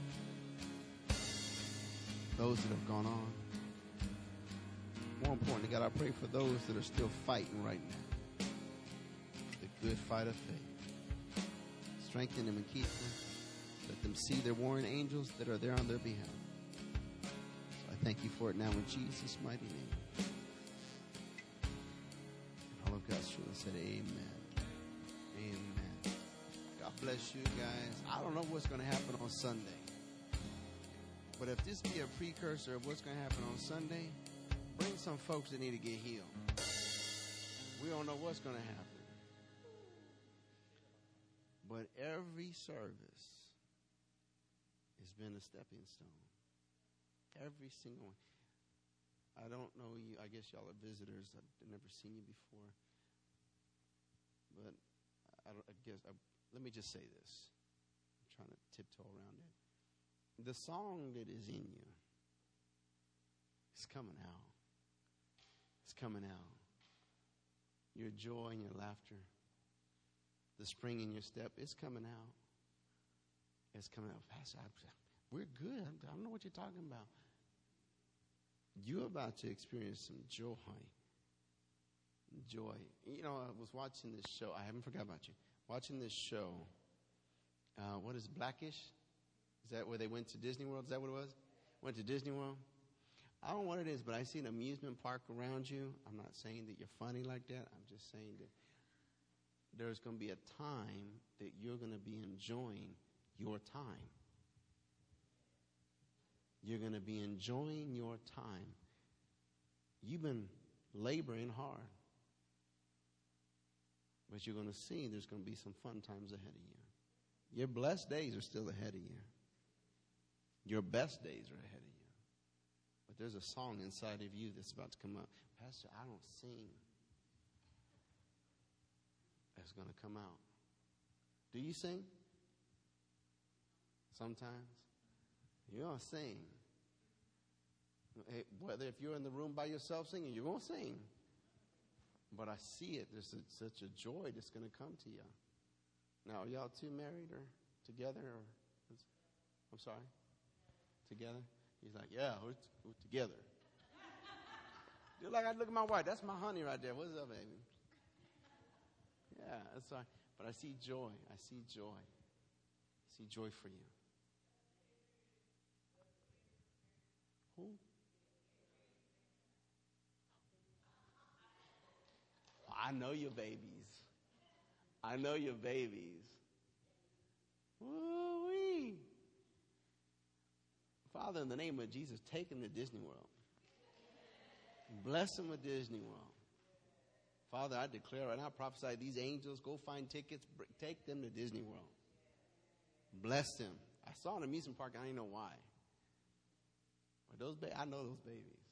those that have gone on. More importantly, God, I pray for those that are still fighting right now. The good fight of faith. Strengthen them and keep them. Let them see their warring angels that are there on their behalf. So I thank you for it now in Jesus' mighty name. All of God's children said amen. Amen. God bless you guys. I don't know what's going to happen on Sunday. But if this be a precursor of what's going to happen on Sunday, bring some folks that need to get healed. We don't know what's going to happen. But every service has been a stepping stone. Every single one. I don't know you. I guess y'all are visitors. I've never seen you before. But I, don't, I guess, I, let me just say this. I'm trying to tiptoe around it. The song that is in you is coming out. It's coming out. Your joy and your laughter, the spring in your step, it's coming out. It's coming out. Pastor, I, we're good. I don't know what you're talking about. You're about to experience some joy. Joy. You know, I was watching this show. I haven't forgot about you. Watching this show. Uh, what is Blackish? Is that where they went to Disney World? Is that what it was? Went to Disney World? I don't know what it is, but I see an amusement park around you. I'm not saying that you're funny like that. I'm just saying that there's going to be a time that you're going to be enjoying your time. You're going to be enjoying your time. You've been laboring hard. But you're going to see there's going to be some fun times ahead of you. Your blessed days are still ahead of you. Your best days are ahead of you. But there's a song inside of you that's about to come up. Pastor, I don't sing. That's going to come out. Do you sing? Sometimes. You don't sing. Whether if you're in the room by yourself singing, you're going to sing. But I see it. There's a, such a joy that's going to come to you. Now, are y'all two married or together? Or I'm sorry? Together? He's like, yeah, we're, we're together. Just like I look at my wife. That's my honey right there. What's up, baby? Yeah, that's right. But I see joy. I see joy. I see joy for you. Who? I know your babies. I know your babies. Woo-wee. Father, in the name of Jesus, take them to Disney World. Bless them with Disney World. Father, I declare right now, prophesy these angels, go find tickets, take them to Disney World. Bless them. I saw an amusement park, I didn't know why. But those ba- I know those babies.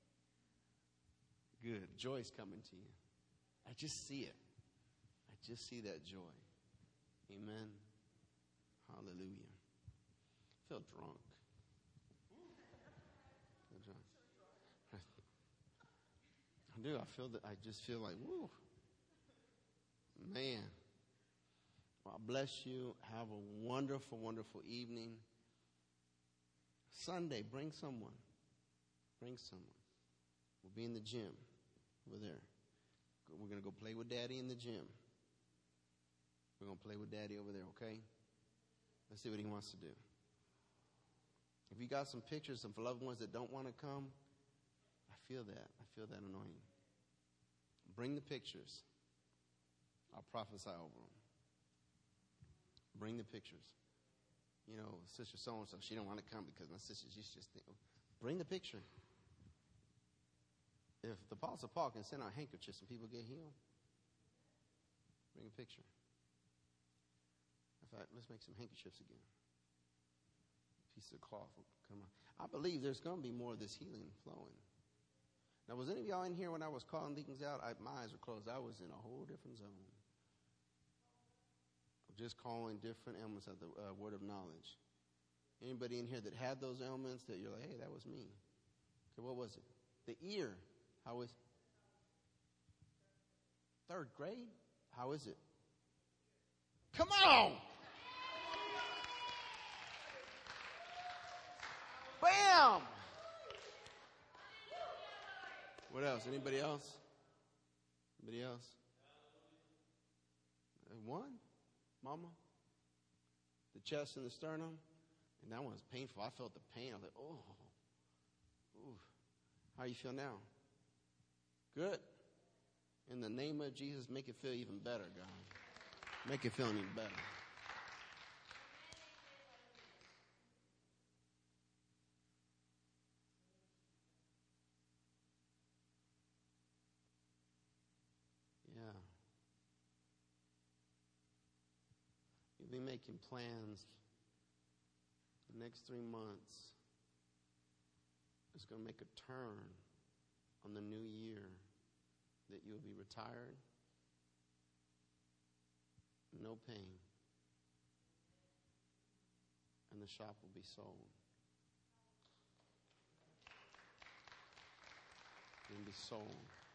Good. Joy's coming to you. I just see it. I just see that joy. Amen. Hallelujah. I feel drunk. I feel drunk. I do. I feel that. I just feel like, woo. Man. Well, bless you. Have a wonderful, wonderful evening. Sunday, bring someone. Bring someone. We'll be in the gym over there. We're going to go play with Daddy in the gym. We're going to play with Daddy over there, okay? Let's see what he wants to do. If you got some pictures of loved ones that don't want to come, I feel that. I feel that anointing. Bring the pictures. I'll prophesy over them. Bring the pictures. You know, sister so-and-so, she don't want to come because my sister, she's just, bring the picture. If the Apostle Paul can send out handkerchiefs and people get healed, bring a picture. In fact, let's make some handkerchiefs again. Pieces of cloth will come out. I believe there's going to be more of this healing flowing. Now, was any of y'all in here when I was calling deacons out? I, my eyes were closed. I was in a whole different zone. Just calling different ailments of the uh, word of knowledge. Anybody in here that had those ailments that you're like, hey, that was me. Okay, what was it? The ear. How is it? Third grade? How is it? Come on! Bam! What else? Anybody else? Anybody else? Uh, one? Mama? The chest and the sternum? And that one was painful. I felt the pain. I was like, oh. Ooh. How you feel now? Good. In the name of Jesus, make it feel even better, God. Make it feel even better. Yeah. You'll be making plans the next three months. It's going to make a turn on the new year that you'll be retired. No pain. And the shop will be sold. It'll be sold.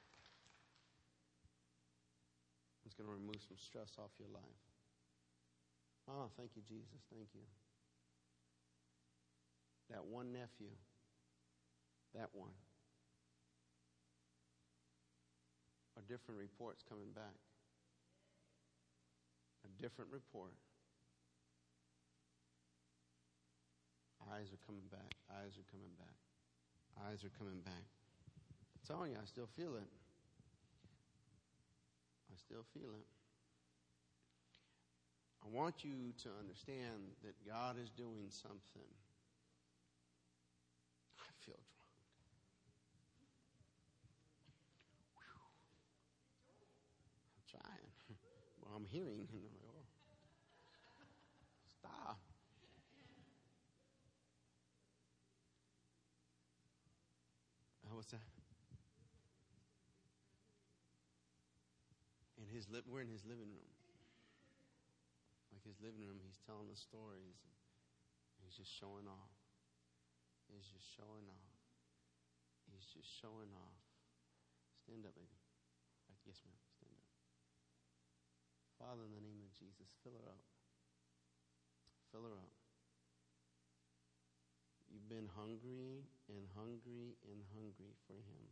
It's going to remove some stress off your life. Oh, thank you, Jesus. Thank you. That one nephew. That one. Are different reports coming back. A different report. Eyes are coming back. Eyes are coming back. Eyes are coming back. I'm telling you, I still feel it. I still feel it. I want you to understand that God is doing something. I feel drunk. Whew. I'm trying. Well, I'm hearing. And I'm like, oh. Stop. Oh, what's that? In his li- we're in his living room. Like his living room, he's telling the stories. And he's just showing off. He's just showing off. He's just showing off. Stand up, baby. Right, yes, ma'am. Stand up. Father, in the name of Jesus, fill her up. Fill her up. You've been hungry and hungry and hungry for him.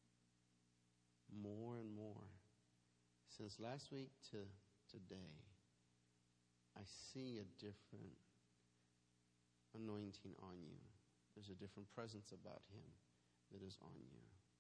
More and more. Since last week to today, I see a different anointing on you. There's a different presence about him that is on you.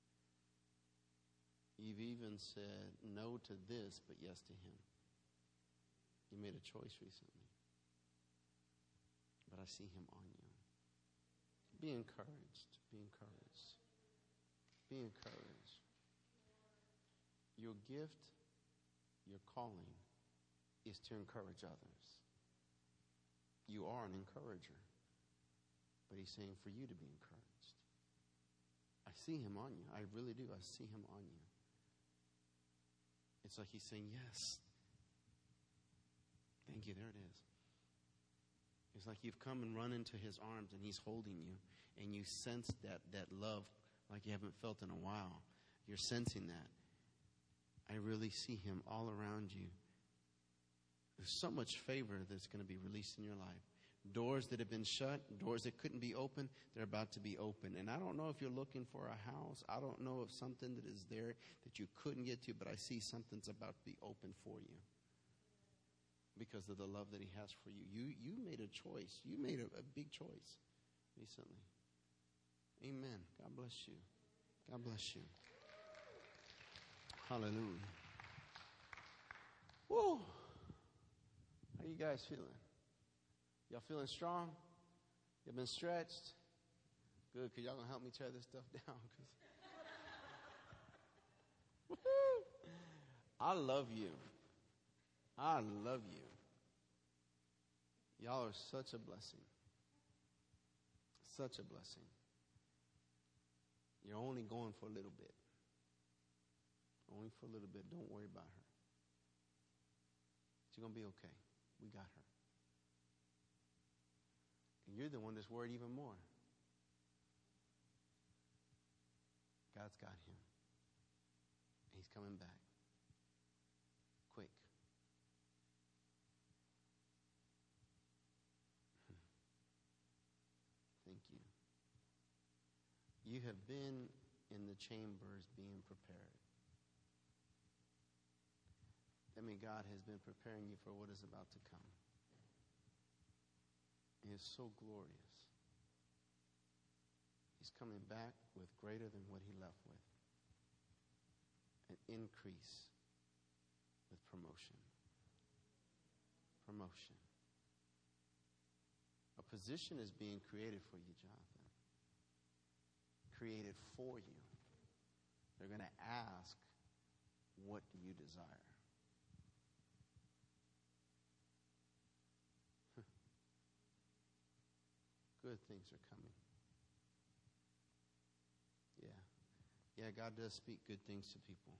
You've even said no to this, but yes to him. You made a choice recently. But I see him on you. Be encouraged. Be encouraged. Be encouraged. Your gift, your calling is to encourage others. You are an encourager. But he's saying for you to be encouraged. I see him on you. I really do. I see him on you. It's like he's saying, yes. Thank you. There it is. It's like you've come and run into his arms and he's holding you. And you sense that, that love like you haven't felt in a while. You're sensing that. I really see him all around you. There's so much favor that's going to be released in your life. Doors that have been shut, doors that couldn't be open, they're about to be open. And I don't know if you're looking for a house. I don't know if something that is there that you couldn't get to, but I see something's about to be open for you because of the love that he has for you. You you made a choice. You made a, a big choice recently. Amen. God bless you. God bless you. Hallelujah. Woo. How you guys feeling? Y'all feeling strong? Y'all been stretched? Good, because y'all going to help me tear this stuff down. Cause I love you. I love you. Y'all are such a blessing. Such a blessing. You're only going for a little bit. Only for a little bit. Don't worry about her. She's going to be okay. We got her. And you're the one that's worried even more. God's got him. And he's coming back. Quick. Thank you. You have been in the chambers being prepared. That means God has been preparing you for what is about to come. And it's so glorious. He's coming back with greater than what he left with. An increase with promotion. Promotion. A position is being created for you, Jonathan. Created for you. They're going to ask, what do you desire? Good things are coming. Yeah. Yeah, God does speak good things to people.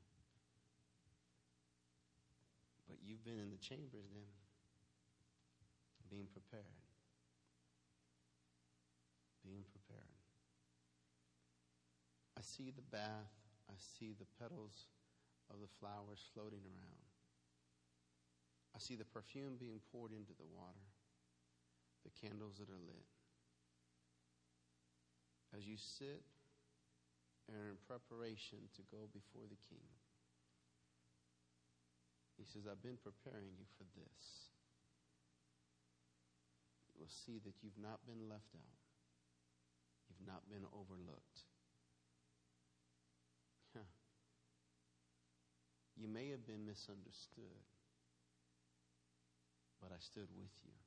But you've been in the chambers then, being prepared. Being prepared. I see the bath. I see the petals of the flowers floating around. I see the perfume being poured into the water. The candles that are lit. As you sit and are in preparation to go before the King, he says, I've been preparing you for this. You will see that you've not been left out. You've not been overlooked. Huh. You may have been misunderstood, but I stood with you.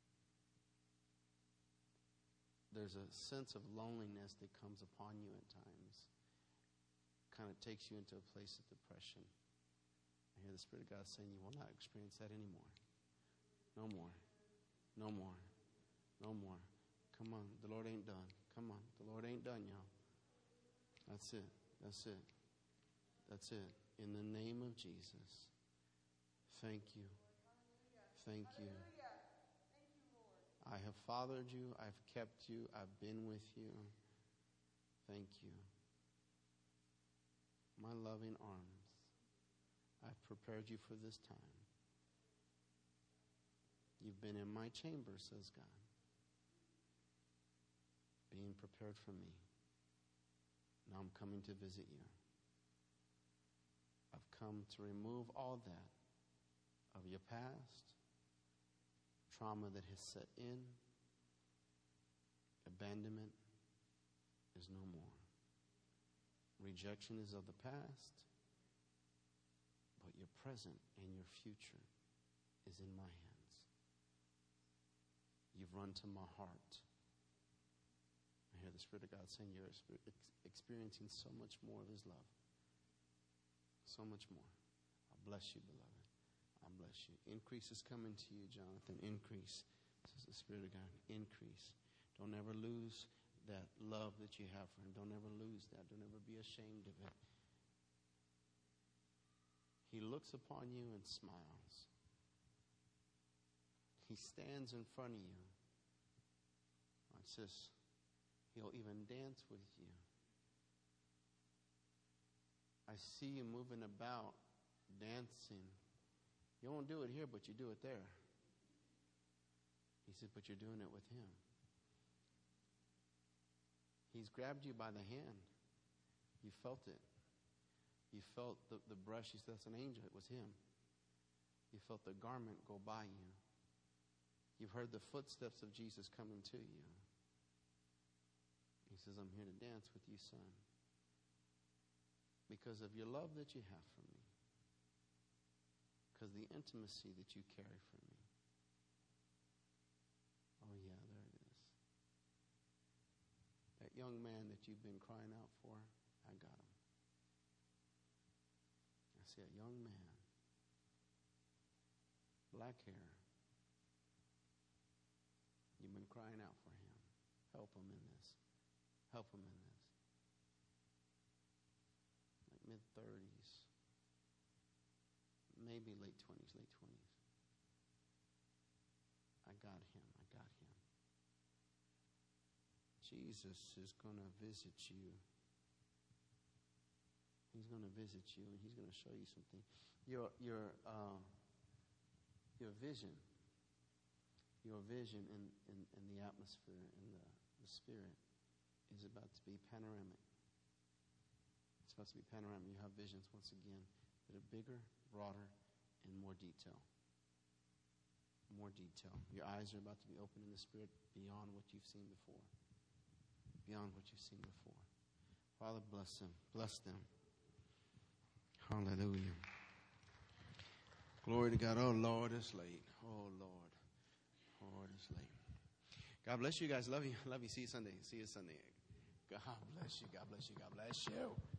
There's a sense of loneliness that comes upon you at times. Kind of takes you into a place of depression. I hear the Spirit of God saying you will not experience that anymore. No more. No more. No more. Come on. The Lord ain't done. Come on. The Lord ain't done, y'all. That's it. That's it. That's it. In the name of Jesus. Thank you. Thank you. I have fathered you. I've kept you. I've been with you. Thank you. My loving arms. I've prepared you for this time. You've been in my chamber, says God. Being prepared for me. Now I'm coming to visit you. I've come to remove all that of your past. Trauma that has set in, abandonment is no more. Rejection is of the past, but your present and your future is in my hands. You've run to my heart. I hear the Spirit of God saying you're experiencing so much more of His love. So much more. I bless you, beloved. I bless you. Increase is coming to you, Jonathan. Increase, says the Spirit of God. Increase. Don't ever lose that love that you have for Him. Don't ever lose that. Don't ever be ashamed of it. He looks upon you and smiles. He stands in front of you. It says He'll even dance with you. I see you moving about, dancing. You won't do it here, but you do it there. He said, but you're doing it with Him. He's grabbed you by the hand. You felt it. You felt the, the brush. He said, that's an angel. It was Him. You felt the garment go by you. You've heard the footsteps of Jesus coming to you. He says, I'm here to dance with you, son. Because of your love that you have for me. Because of the intimacy that you carry for me. Oh, yeah, there it is. That young man that you've been crying out for, I got him. I see a young man. Black hair. You've been crying out for him. Help him in this. Help him in this. Like mid-thirties. Maybe late twenties, late twenties. I got him. I got him. Jesus is going to visit you. He's going to visit you, and He's going to show you something. Your your uh, your vision. Your vision in, in, in the atmosphere, in the, the spirit, is about to be panoramic. It's about to be panoramic. You have visions, once again, that are bigger, broader, and more detail. More detail. Your eyes are about to be open in the spirit beyond what you've seen before. Beyond what you've seen before. Father, bless them. Bless them. Hallelujah. Glory to God. Oh, Lord, it's late. Oh, Lord. Lord, it's late. God bless you guys. Love you. Love you. See you Sunday. See you Sunday. God bless you. God bless you. God bless you.